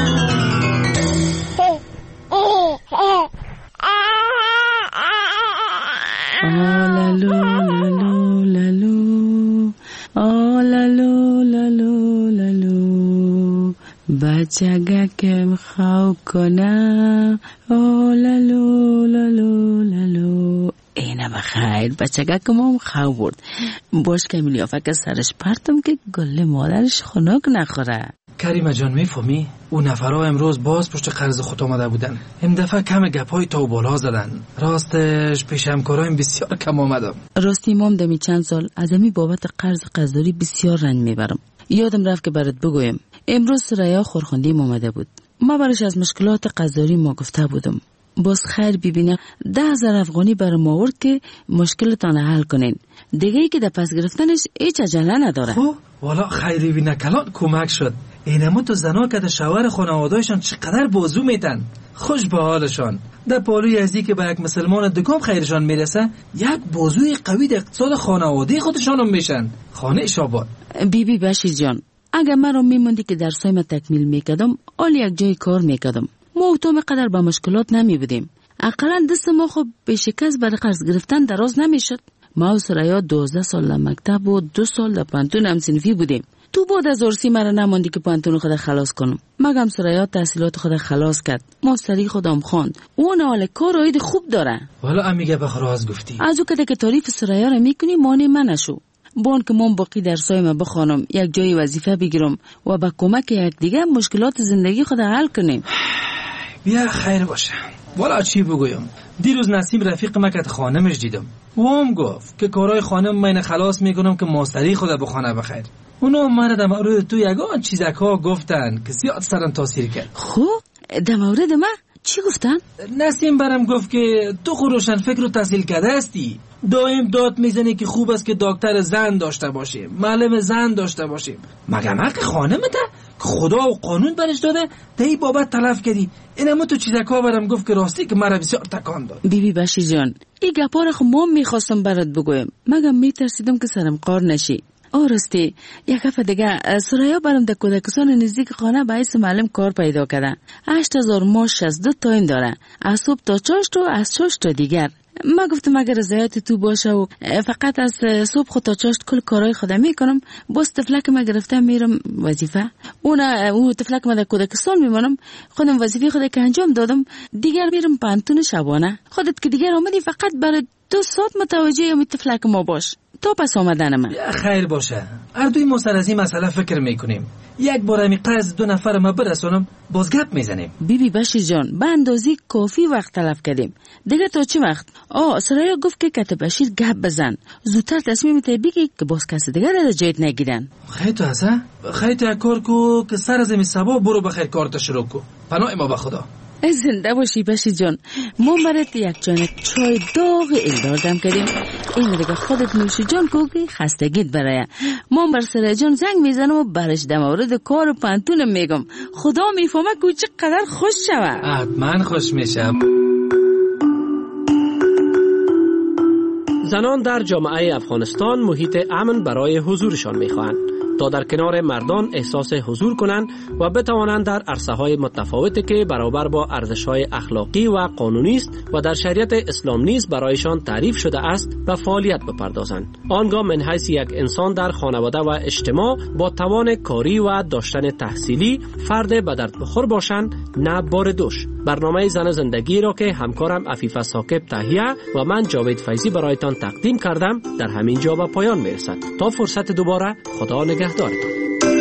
آلالو لالو لالو آلالو لالو لالو بچگه که خواب کنه آلالو لالو لالو. اینه بخیر بچگه که ما خواب برد باش که میلیافه که سرش پرتم که گل مادرش خنک نخوره. کریمه جان میفهمی؟ او نفرها امروز باز پشت قرض خود آمده بودن. این دفعه کم گپای تا و بالا زدن. راستش پیش همکارایم بسیار کم آمدم. راستی مام دمی چند سال از امی بابت قرض قرضداری بسیار رنج میبرم. یادم رفت که برات بگویم امروز سریا خورخوندیم آمده بود. ما برش از مشکلات قرضداری ما گفته بودم. باز خیر ببینه ده هزار افغانی برام آورد که مشکلتان حل کنین. دیگه ای که در پس گرفتنش هیچ عجله نداره. خب والا خیری بینه کلان کمک شد. اینمو تو زنا که در شوهر خانوادهشان چقدر بازو میتن. خوش به حالشان. در پالوی ازی که به یک مسلمان دکام خیرشان میرسه یک بازوی قوی در اقتصاد خانواده خودشان هم میشن. خانه شاباد. بی بی بشیر جان، اگر من رو میموندی که درسای تکمیل میکردم آل یک جای کار میکردم. ما تو مقدر با مشکلات نمی بودیم. اقلا دست ما خب به شکست برای قرض گرفتن دراز نمیشد. ما و سریا دوازده سال در مکتب و دو سال در پانتون همسنفی بودیم. تو بعد از عرسی مرا نماندی که پانتون خود خلاص کنم. مگم سریا تحصیلات خود خلاص کرد. ماستری خودم خواند. اون حال کار و اید خوب داره. والا امیگه بخراز گفتی. از او که که تعریف سریا را میکنی مانی من نشو. بون که من باقی درسای ما بخوانم، یک جای وظیفه بگیرم و با کمک یک دیگه مشکلات زندگی خود حل کنیم. بیا خیر باشه. والا چی بگویم؟ دیروز نسیم رفیق ما که خانمش دیدم. و هم گفت که کارهای خانم من خلاص میکنم که ماستری خود بخونه بخیر. اونا مرا در مورد تو یگان چیزکا گفتن که زیاد سرم تاثیر کرد. خب در مورد من چی گفتن؟ نسیم برام گفت که تو خود روشن فکر و تحصیل کرده هستی. دائم داد میزنی که خوب است که دکتر زن داشته باشیم، معلم زن داشته باشیم. مگه حق خانمته که خدا و قانون برش داده دی بابت تلف کردی؟ اینم تو چیزکا برام گفت که راستی که مرا بسیار تکان داد. بی بی بشیر جان، این گپا رو ما میخواستم برات بگویم، مگم میترسیدم که سرم قار نشی. آرستی یک هفته دیگه سریا برام در کودکستان نزدیک خانه به اسم معلم کار پیدا کرده. هشت هزار ماش از دو تایم داره، از صبح تا چاشت و از چاشت تا دیگر. ما گفتم اگر رضایت تو باشه و فقط از صبح خود تا چاشت کل کارهای خودم میکنم، باز تفلک ما گرفتم میرم وظیفه. اون اون تفلک ما در کودکستان میمونم، خودم وظیفه خود که انجام دادم، دیگر میرم پانتون شبانه. خودت که دیگر آمدی فقط برای دو ساعت متوجه ام تفلک ما باش تا پس آمدن من. خیر باشه. هر دوی ما سر از این مسئله فکر میکنیم. یک بار همی قرض دو نفر ما برسونم باز گپ میزنیم. بی بی بشیر جان، به اندازی کافی وقت تلف کردیم. دیگه تا چه وقت؟ آه سریا گفت که کت بشیر گپ بزن. زودتر تصمیم تی بگی که باز کسی دیگه را جایت نگیرن. خیلی تو هسته؟ خیلی تو کار کو که سر از این سبا برو بخیر کارت شروع کو. پناه ما به خدا. زنده باشی بشیر جان. ما برات یک چانه چای داغ ایل دردم کردیم. این دیگه خودت نوشی جان کوکی خستگیت برای. ما بر سر جان زنگ میزنم و برش در مورد کار و پانتونم میگم. خدا میفهمه که چقدر خوش شوه. من خوش میشم. زنان در جامعه افغانستان محیط امن برای حضورشان میخواهند تا در کنار مردان احساس حضور کنند و بتوانند در عرصه‌های متفاوتی که برابر با ارزش‌های اخلاقی و قانونی است و در شریعت اسلام نیز برایشان تعریف شده است و فعالیت بپردازند. آنگاه من حیث یک انسان در خانواده و اجتماع با توان کاری و داشتن تحصیلی فرد به درد بخور باشند، نه بار دوش. برنامه زن زندگی را که همکارم عفیفه ثاقب تهیه و من جاوید فیضی برایتان تقدیم کردم در همین جا به پایان میرسد. تا فرصت دوباره، خدا نگهدارتان.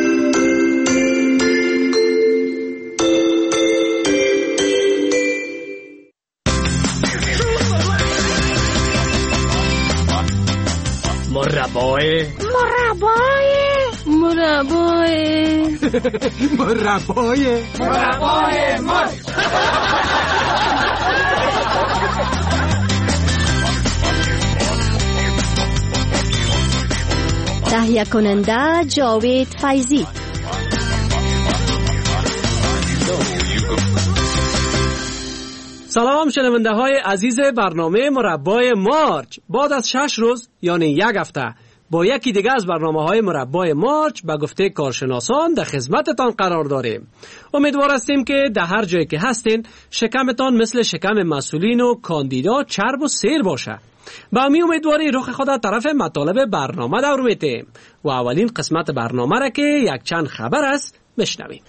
مربای مربای مربای مربای مربای مار تهیه کننده جاوید فیضی. سلام شنونده های عزیز برنامه مربای مارچ. بعد از شش روز یعنی یک هفته با یکی دیگه از برنامه های مربای مارچ به گفته کارشناسان در خدمتتان قرار داریم. امیدوار هستیم که در هر جایی که هستین شکمتان مثل شکم مسئولین و کاندیدا چرب و سیر باشه. با امی امیدواری رخ خود طرف مطالب برنامه دور میتیم و اولین قسمت برنامه را که یک چند خبر است بشنویم.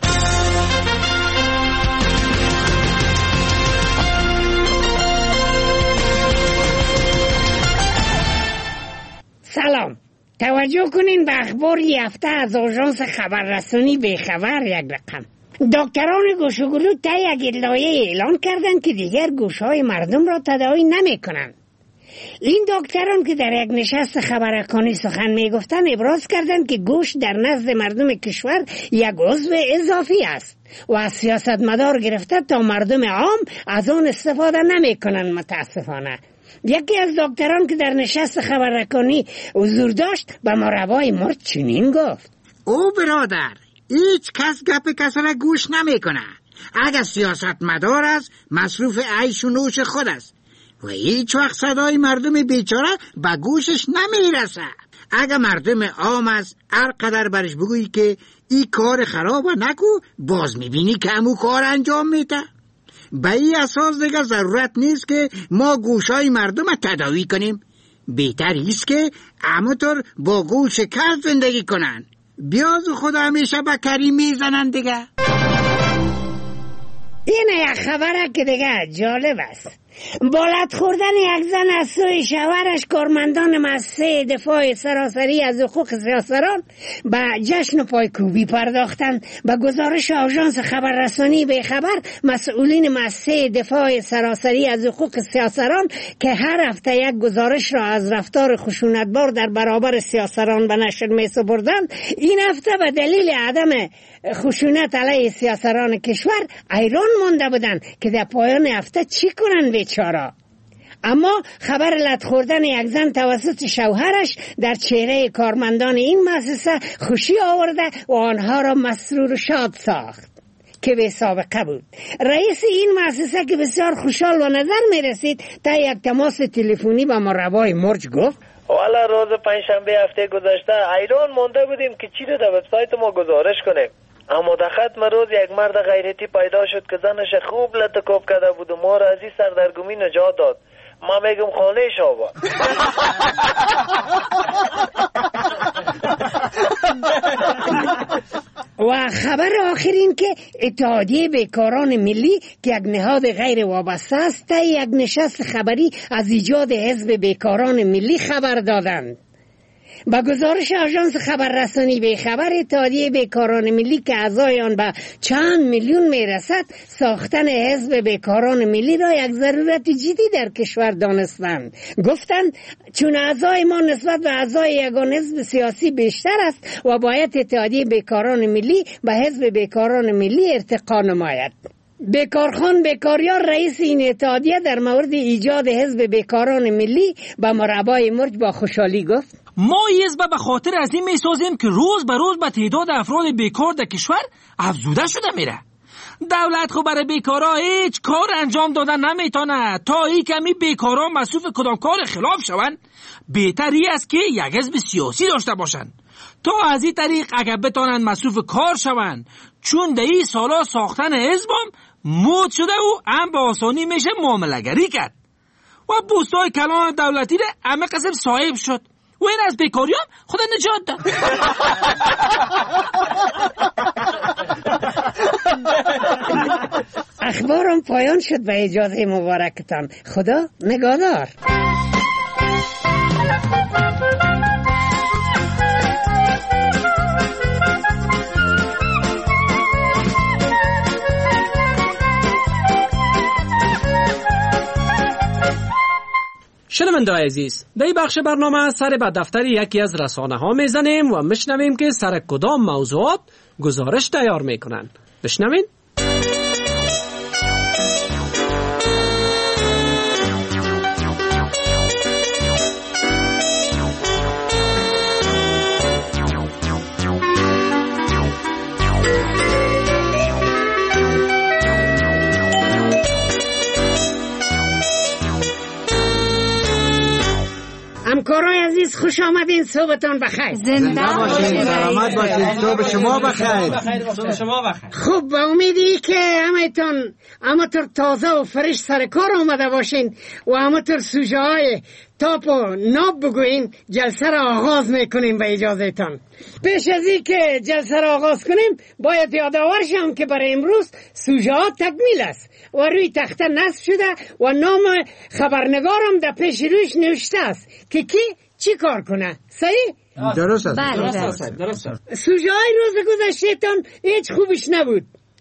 سلام، توجه کنین به اخبار یه هفته از آژانس خبررسانی به خبر. یک رقم دکتران گوش و گلو تا یک لایه اعلان کردن که دیگر گوشهای مردم را تداوی نمی کنن. این دکتران که در یک نشست خبررسانی سخن میگفتن ابراز کردند که گوشت در نزد مردم کشور یک عضو اضافی است و از سیاستمدار گرفته تا مردم عام از آن استفاده نمیکنند. متاسفانه یکی از دکتران که در نشست خبررسانی حضور داشت به ما روای مرد چنین گفت: او برادر، هیچ کس گپ کس را گوش نمیکنه. اگر سیاستمدار است مصروف عیش و نوش خود است و هیچ وقت صدای مردم بیچاره به گوشش نمیرسه. اگر مردم عام است هر قدر برش بگویی که این کار خراب نکو، باز میبینی که همون کار انجام میده. به این اساس دیگه ضرورت نیست که ما گوشای مردم تداوی کنیم. بهتر است که همونطور با گوش کر زندگی کنن. بیاز خود همیشه به کریم میزنن دیگه. این یک خبره که دیگه جالب است. بالت خوردن یک زن از سوی شوهرش کارمندان مؤسسه دفاع سراسری از حقوق سیاستدان به جشن و پایکوبی پرداختند. به گزارش آژانس خبررسانی به خبر، مسئولین مؤسسه دفاع سراسری از حقوق سیاستدان که هر هفته یک گزارش را از رفتار خشونتبار در برابر سیاستدان به نشر می سپردند، این هفته به دلیل عدم خشونت علیه سیاستدان کشور ایران مانده بودند که در پایان هفته چی کنند بیچاره. اما خبر لت خوردن یک زن توسط شوهرش در چهره کارمندان این مؤسسه خوشی آورده و آنها را مسرور و شاد ساخت که به سابقه بود. رئیس این مؤسسه که بسیار خوشحال و نظر می رسید تا یک تماس تلفنی با ما روای مرج گفت: والا روز پنجشنبه هفته گذشته ایران مونده بودیم که چی رو در وبسایت ما گزارش کنیم، اما در ختم روز یک مرد غیرتی پیدا شد که زنش خوب لطکوب کرده بود و ما را از این سردرگمی نجات داد. ما میگم خانه شابا. و خبر آخرین که اتحادیه بیکاران ملی که یک نهاد غیر وابسته است تا یک نشست خبری از ایجاد حزب بیکاران ملی خبر دادند. با گزارش آژانس خبررسانی به خبر، اتحادیه بیکاران ملی که اعضای آن به چند میلیون میرسد ساختن حزب بیکاران ملی را یک ضرورت جدی در کشور دانستند. گفتند چون اعضای ما نسبت به اعضای یگان حزب سیاسی بیشتر است و باید اتحادیه بیکاران ملی به حزب بیکاران ملی ارتقا نماید. بیکارخان بیکاریار رئیس این اتحادیه در مورد ایجاد حزب بیکاران ملی به مربای مرج با خوشحالی گفت: ما حزب به خاطر از این میسازیم که روز به روز به تعداد افراد بیکار در کشور افزوده شده میره. دولت خو برای بیکارا هیچ کار انجام دادن نمیتونه تا این کمی بیکارا مصروف کدام کار خلاف شون. بهتری است که یک حزب سیاسی داشته باشن تا از این طریق اگر بتانن مصروف کار شون، چون در این سالا ساختن حزبم مود شده و هم به آسانی میشه معامله‌گری کرد و بوستای کلان دولتی ده همه قسم صاحب شد و این از بیکاری هم خدا نجات داد. اخبارم پایان شد به اجازه مبارکتان. خدا نگهدار. شنونده‌های عزیز، در این بخش برنامه سر به دفتر یکی از رسانه ها میزنیم و میشنویم که سر کدام موضوعات گزارش تیار میکنن. بشنوین. همکارای عزیز خوش آمدین، صبحتون بخیر. زنده باشین، سلامت باشین. صبح شما بخیر. صبح شما بخیر. خوب، با امیدی که همتون همطور تازه و فرش سر کار آمده باشین و همطور سوژه های تاپ و ناب بگوین، جلسه را آغاز میکنیم به اجازهتان. پیش از این که جلسه را آغاز کنیم باید یادآور شم که برای امروز سوژه ها تکمیل است و روی تخته نصب شده و نام خبرنگارم در پیش رویش نوشته است که کی چی کار کنه. صحیح؟ درست است. بله درست است. سوژه های روز گذشتهتان هیچ خوبش نبود.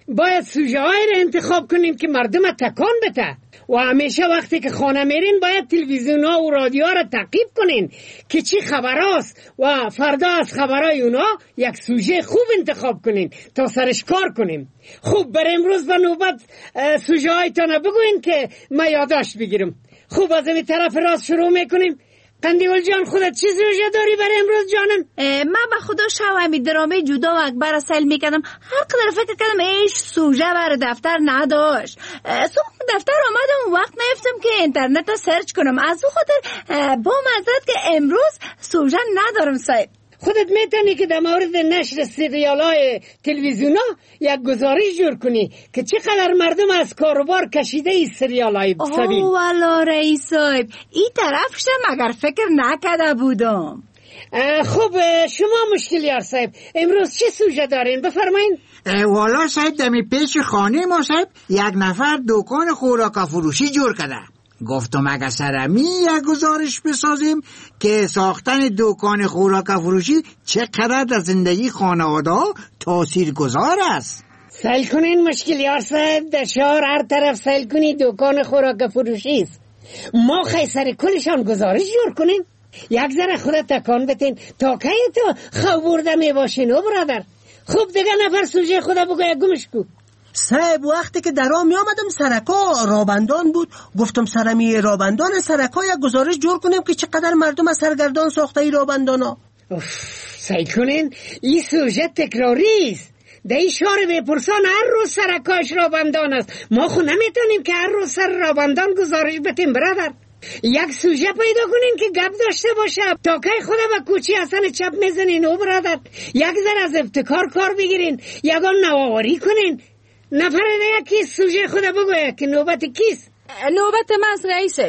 باید سوژه های را انتخاب کنیم که مردم تکان بده و همیشه وقتی که خانه میرین باید تلویزیون ها و رادیو ها را تعقیب کنین که چی خبر است و فردا از خبرهای اونا یک سوژه خوب انتخاب کنین تا سرش کار کنیم. خوب بر امروز به نوبت سوژه هایتان بگوین که ما یادداشت بگیرم. خوب از این طرف راست شروع میکنیم. قندیول جان خودت چی سوژه داری برای امروز جانم؟ من به خدا شو همی درامه جدا و اکبر را سیل میکردم، هر قدر فکر کردم ایش سوژه بر دفتر نداشت. صبح دفتر آمدم و وقت نیفتم که اینترنت را سرچ کنم، از او خاطر با معذرت که امروز سوژه ندارم صاحب. خودت میتونی که در مورد نشر سریال های تلویزیون ها یک گزارش جور کنی که چقدر مردم از کاروبار کشیده ای سریال های سبیل. اوه والا رئیس صاحب این طرف شم اگر فکر نکرده بودم. خب شما مشکلیار صاحب امروز چه سوژه دارین بفرمایین؟ والا صاحب دمی پیش خانه ما صاحب یک نفر دکان خوراک فروشی جور کرده. گفتم اگه سرمی یک گزارش بسازیم که ساختن دکان خوراک فروشی چقدر در زندگی خانواده تأثیر گذار است. سیل کنین مشکلیار صاحب، در شهر هر طرف سیل کنی دکان خوراک فروشی است. ما خیلی سر کلشان گزارش جور کنین. یک ذره خودت تکان بتین تا که تو خواب برده می باشین و برادر. خوب دیگه نفر سوژه خدا بگو یک گمش کو. صاحب وقتی که درام می آمدم سرکا رابندان بود، گفتم سرمی رابندان سرکا یک گزارش جور کنیم که چقدر مردم از سرگردان ساخته ای رابندان ها. سعی کنین این سوژه تکراری است. در این شهر بپرسان هر روز سرکاش رابندان است. ما خود نمیتونیم که هر روز سر رابندان گزارش بتیم برادر. یک سوژه پیدا کنین که گپ داشته باشه تا که خدا با کوچی حسن چپ میزنین او برادر. یک ذره از ابتکار کار بگیرین، یگان نوآوری کنین. نفر یکی سوژه خدا بگوید که نوبت کیست؟ نوبت من است رئیس.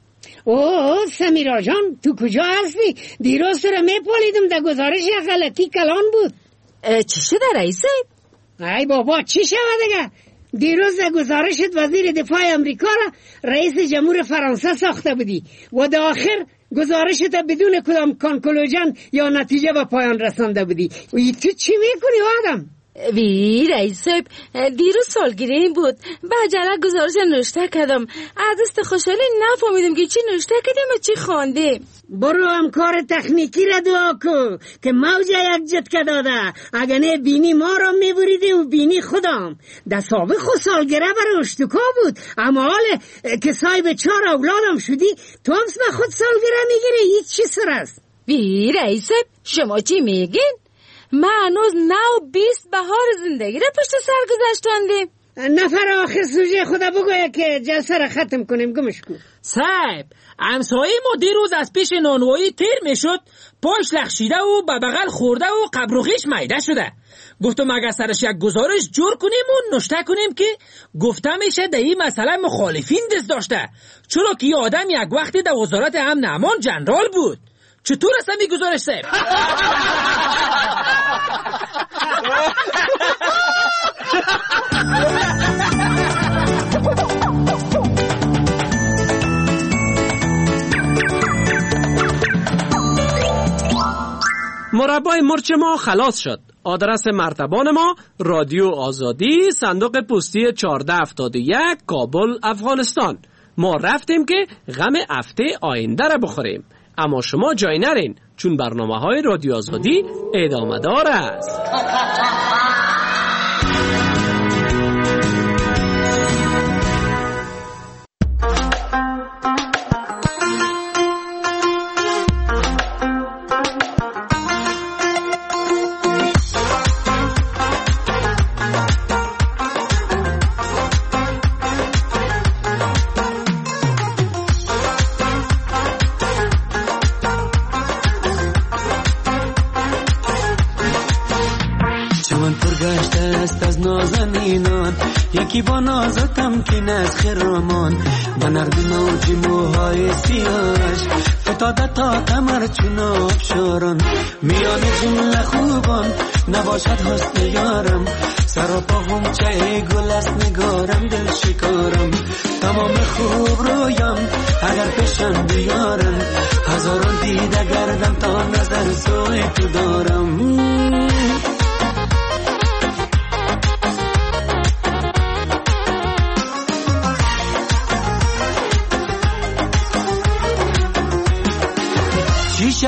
اوه سمیرا جان تو کجا هستی؟ دیروز را میپالیدم در گزارش یک غلطی کلان بود. چی شده رئیس؟ ای بابا چی شده دیگه؟ دیروز در گزارشت وزیر دفاع امریکا را رئیس جمهور فرانسه ساخته بودی و در آخر گزارشت بدون کدام کانکلوژن یا نتیجه به پایان رسانده بودی. و تو چی میکنی آدم؟ وی رئیس صاحب دیروز سالگیری بود، به عجله گزارش نوشته کردم، از دست خوشحالی نفهمیدم که چی نوشته کردیم و چی خواندیم. برو هم کار تکنیکی را دعا کو که موج یک جتکه داده، اگه نه بینی ما را میبریده و بینی خودم. در سابق خود سالگیره برای اشتکا بود، اما حال که صاحب چهار اولادم شدی تو هم به خود سالگیره میگیری، هیچ چی سر است. وی رئیس صاحب شما چی میگین؟ ما هنوز نو بیست بهار زندگی را پشت سر گذاشتاندیم. نفر آخر سوژه خدا بگوید که جلسه را ختم کنیم گمش کن. صاحب همسایه ما دیروز از پیش نانوایی تیر میشد، پاش لخشیده و به بغل خورده و قبروغیش میده شده. گفتم اگر سرش یک گزارش جور کنیم و نشته کنیم که گفته میشه در این مسئله مخالفین دست داشته، چرا که آدم یک وقتی در وزارت امن امان جنرال بود. چطور است می گزارش صاحب؟ مربای مرچ ما خلاص شد. آدرس مرتبان ما رادیو آزادی، صندوق پستی چهارده هفتاد و یک، کابل، افغانستان. ما رفتیم که غم هفته آینده را بخوریم، اما شما جای نرین چون برنامه های رادیو آزادی ادامه دار است. یکی با نازتم که نز خرامان با نقد موجی موهای سیاش فتاده تا کمر چون آبشاران میان جمله خوبان نباشد حسن یارم سر پا غنچه گل است نگارم دل شکارم تمام خوب رویم اگر پیشم بیارم هزاران دیده گردم تا نظر سوی تو دارم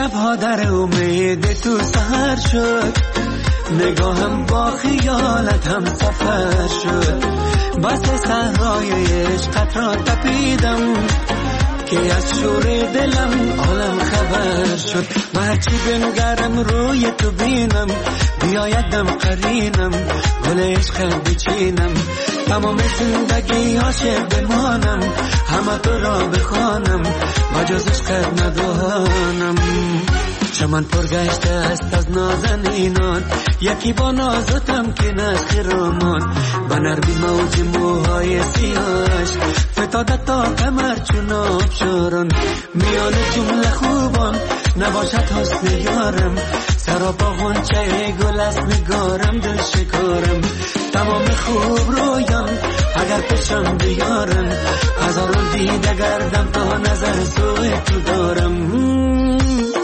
شبها در امید تو سهر شد، نگاهم با خیالت هم سفر شد. بس صحرای عشقت را تپیدم که از شور دلم عالم خبر شد. و هرچی بنگرم روی تو بینم، بیا یک دم قرینم، گل عشقت بچینم. تمام زندگی عاشق بمانم، همه تو را بخوانم، مجاز عشقت ندانم. چمن پرگشته است از نازنینان، یکی با نازتم که نسخ رامان. به نرمی موج موهای سیاهش فتاده تا کمر چون آبشاران. میان جمله خوبان نباشد حسن یارم، سراپا غنچه گل است نگارم دل شکارم. تمام خوب رویان اگر پیشم بیارم، هزاران دیده گردم تا نظر سوی تو دارم.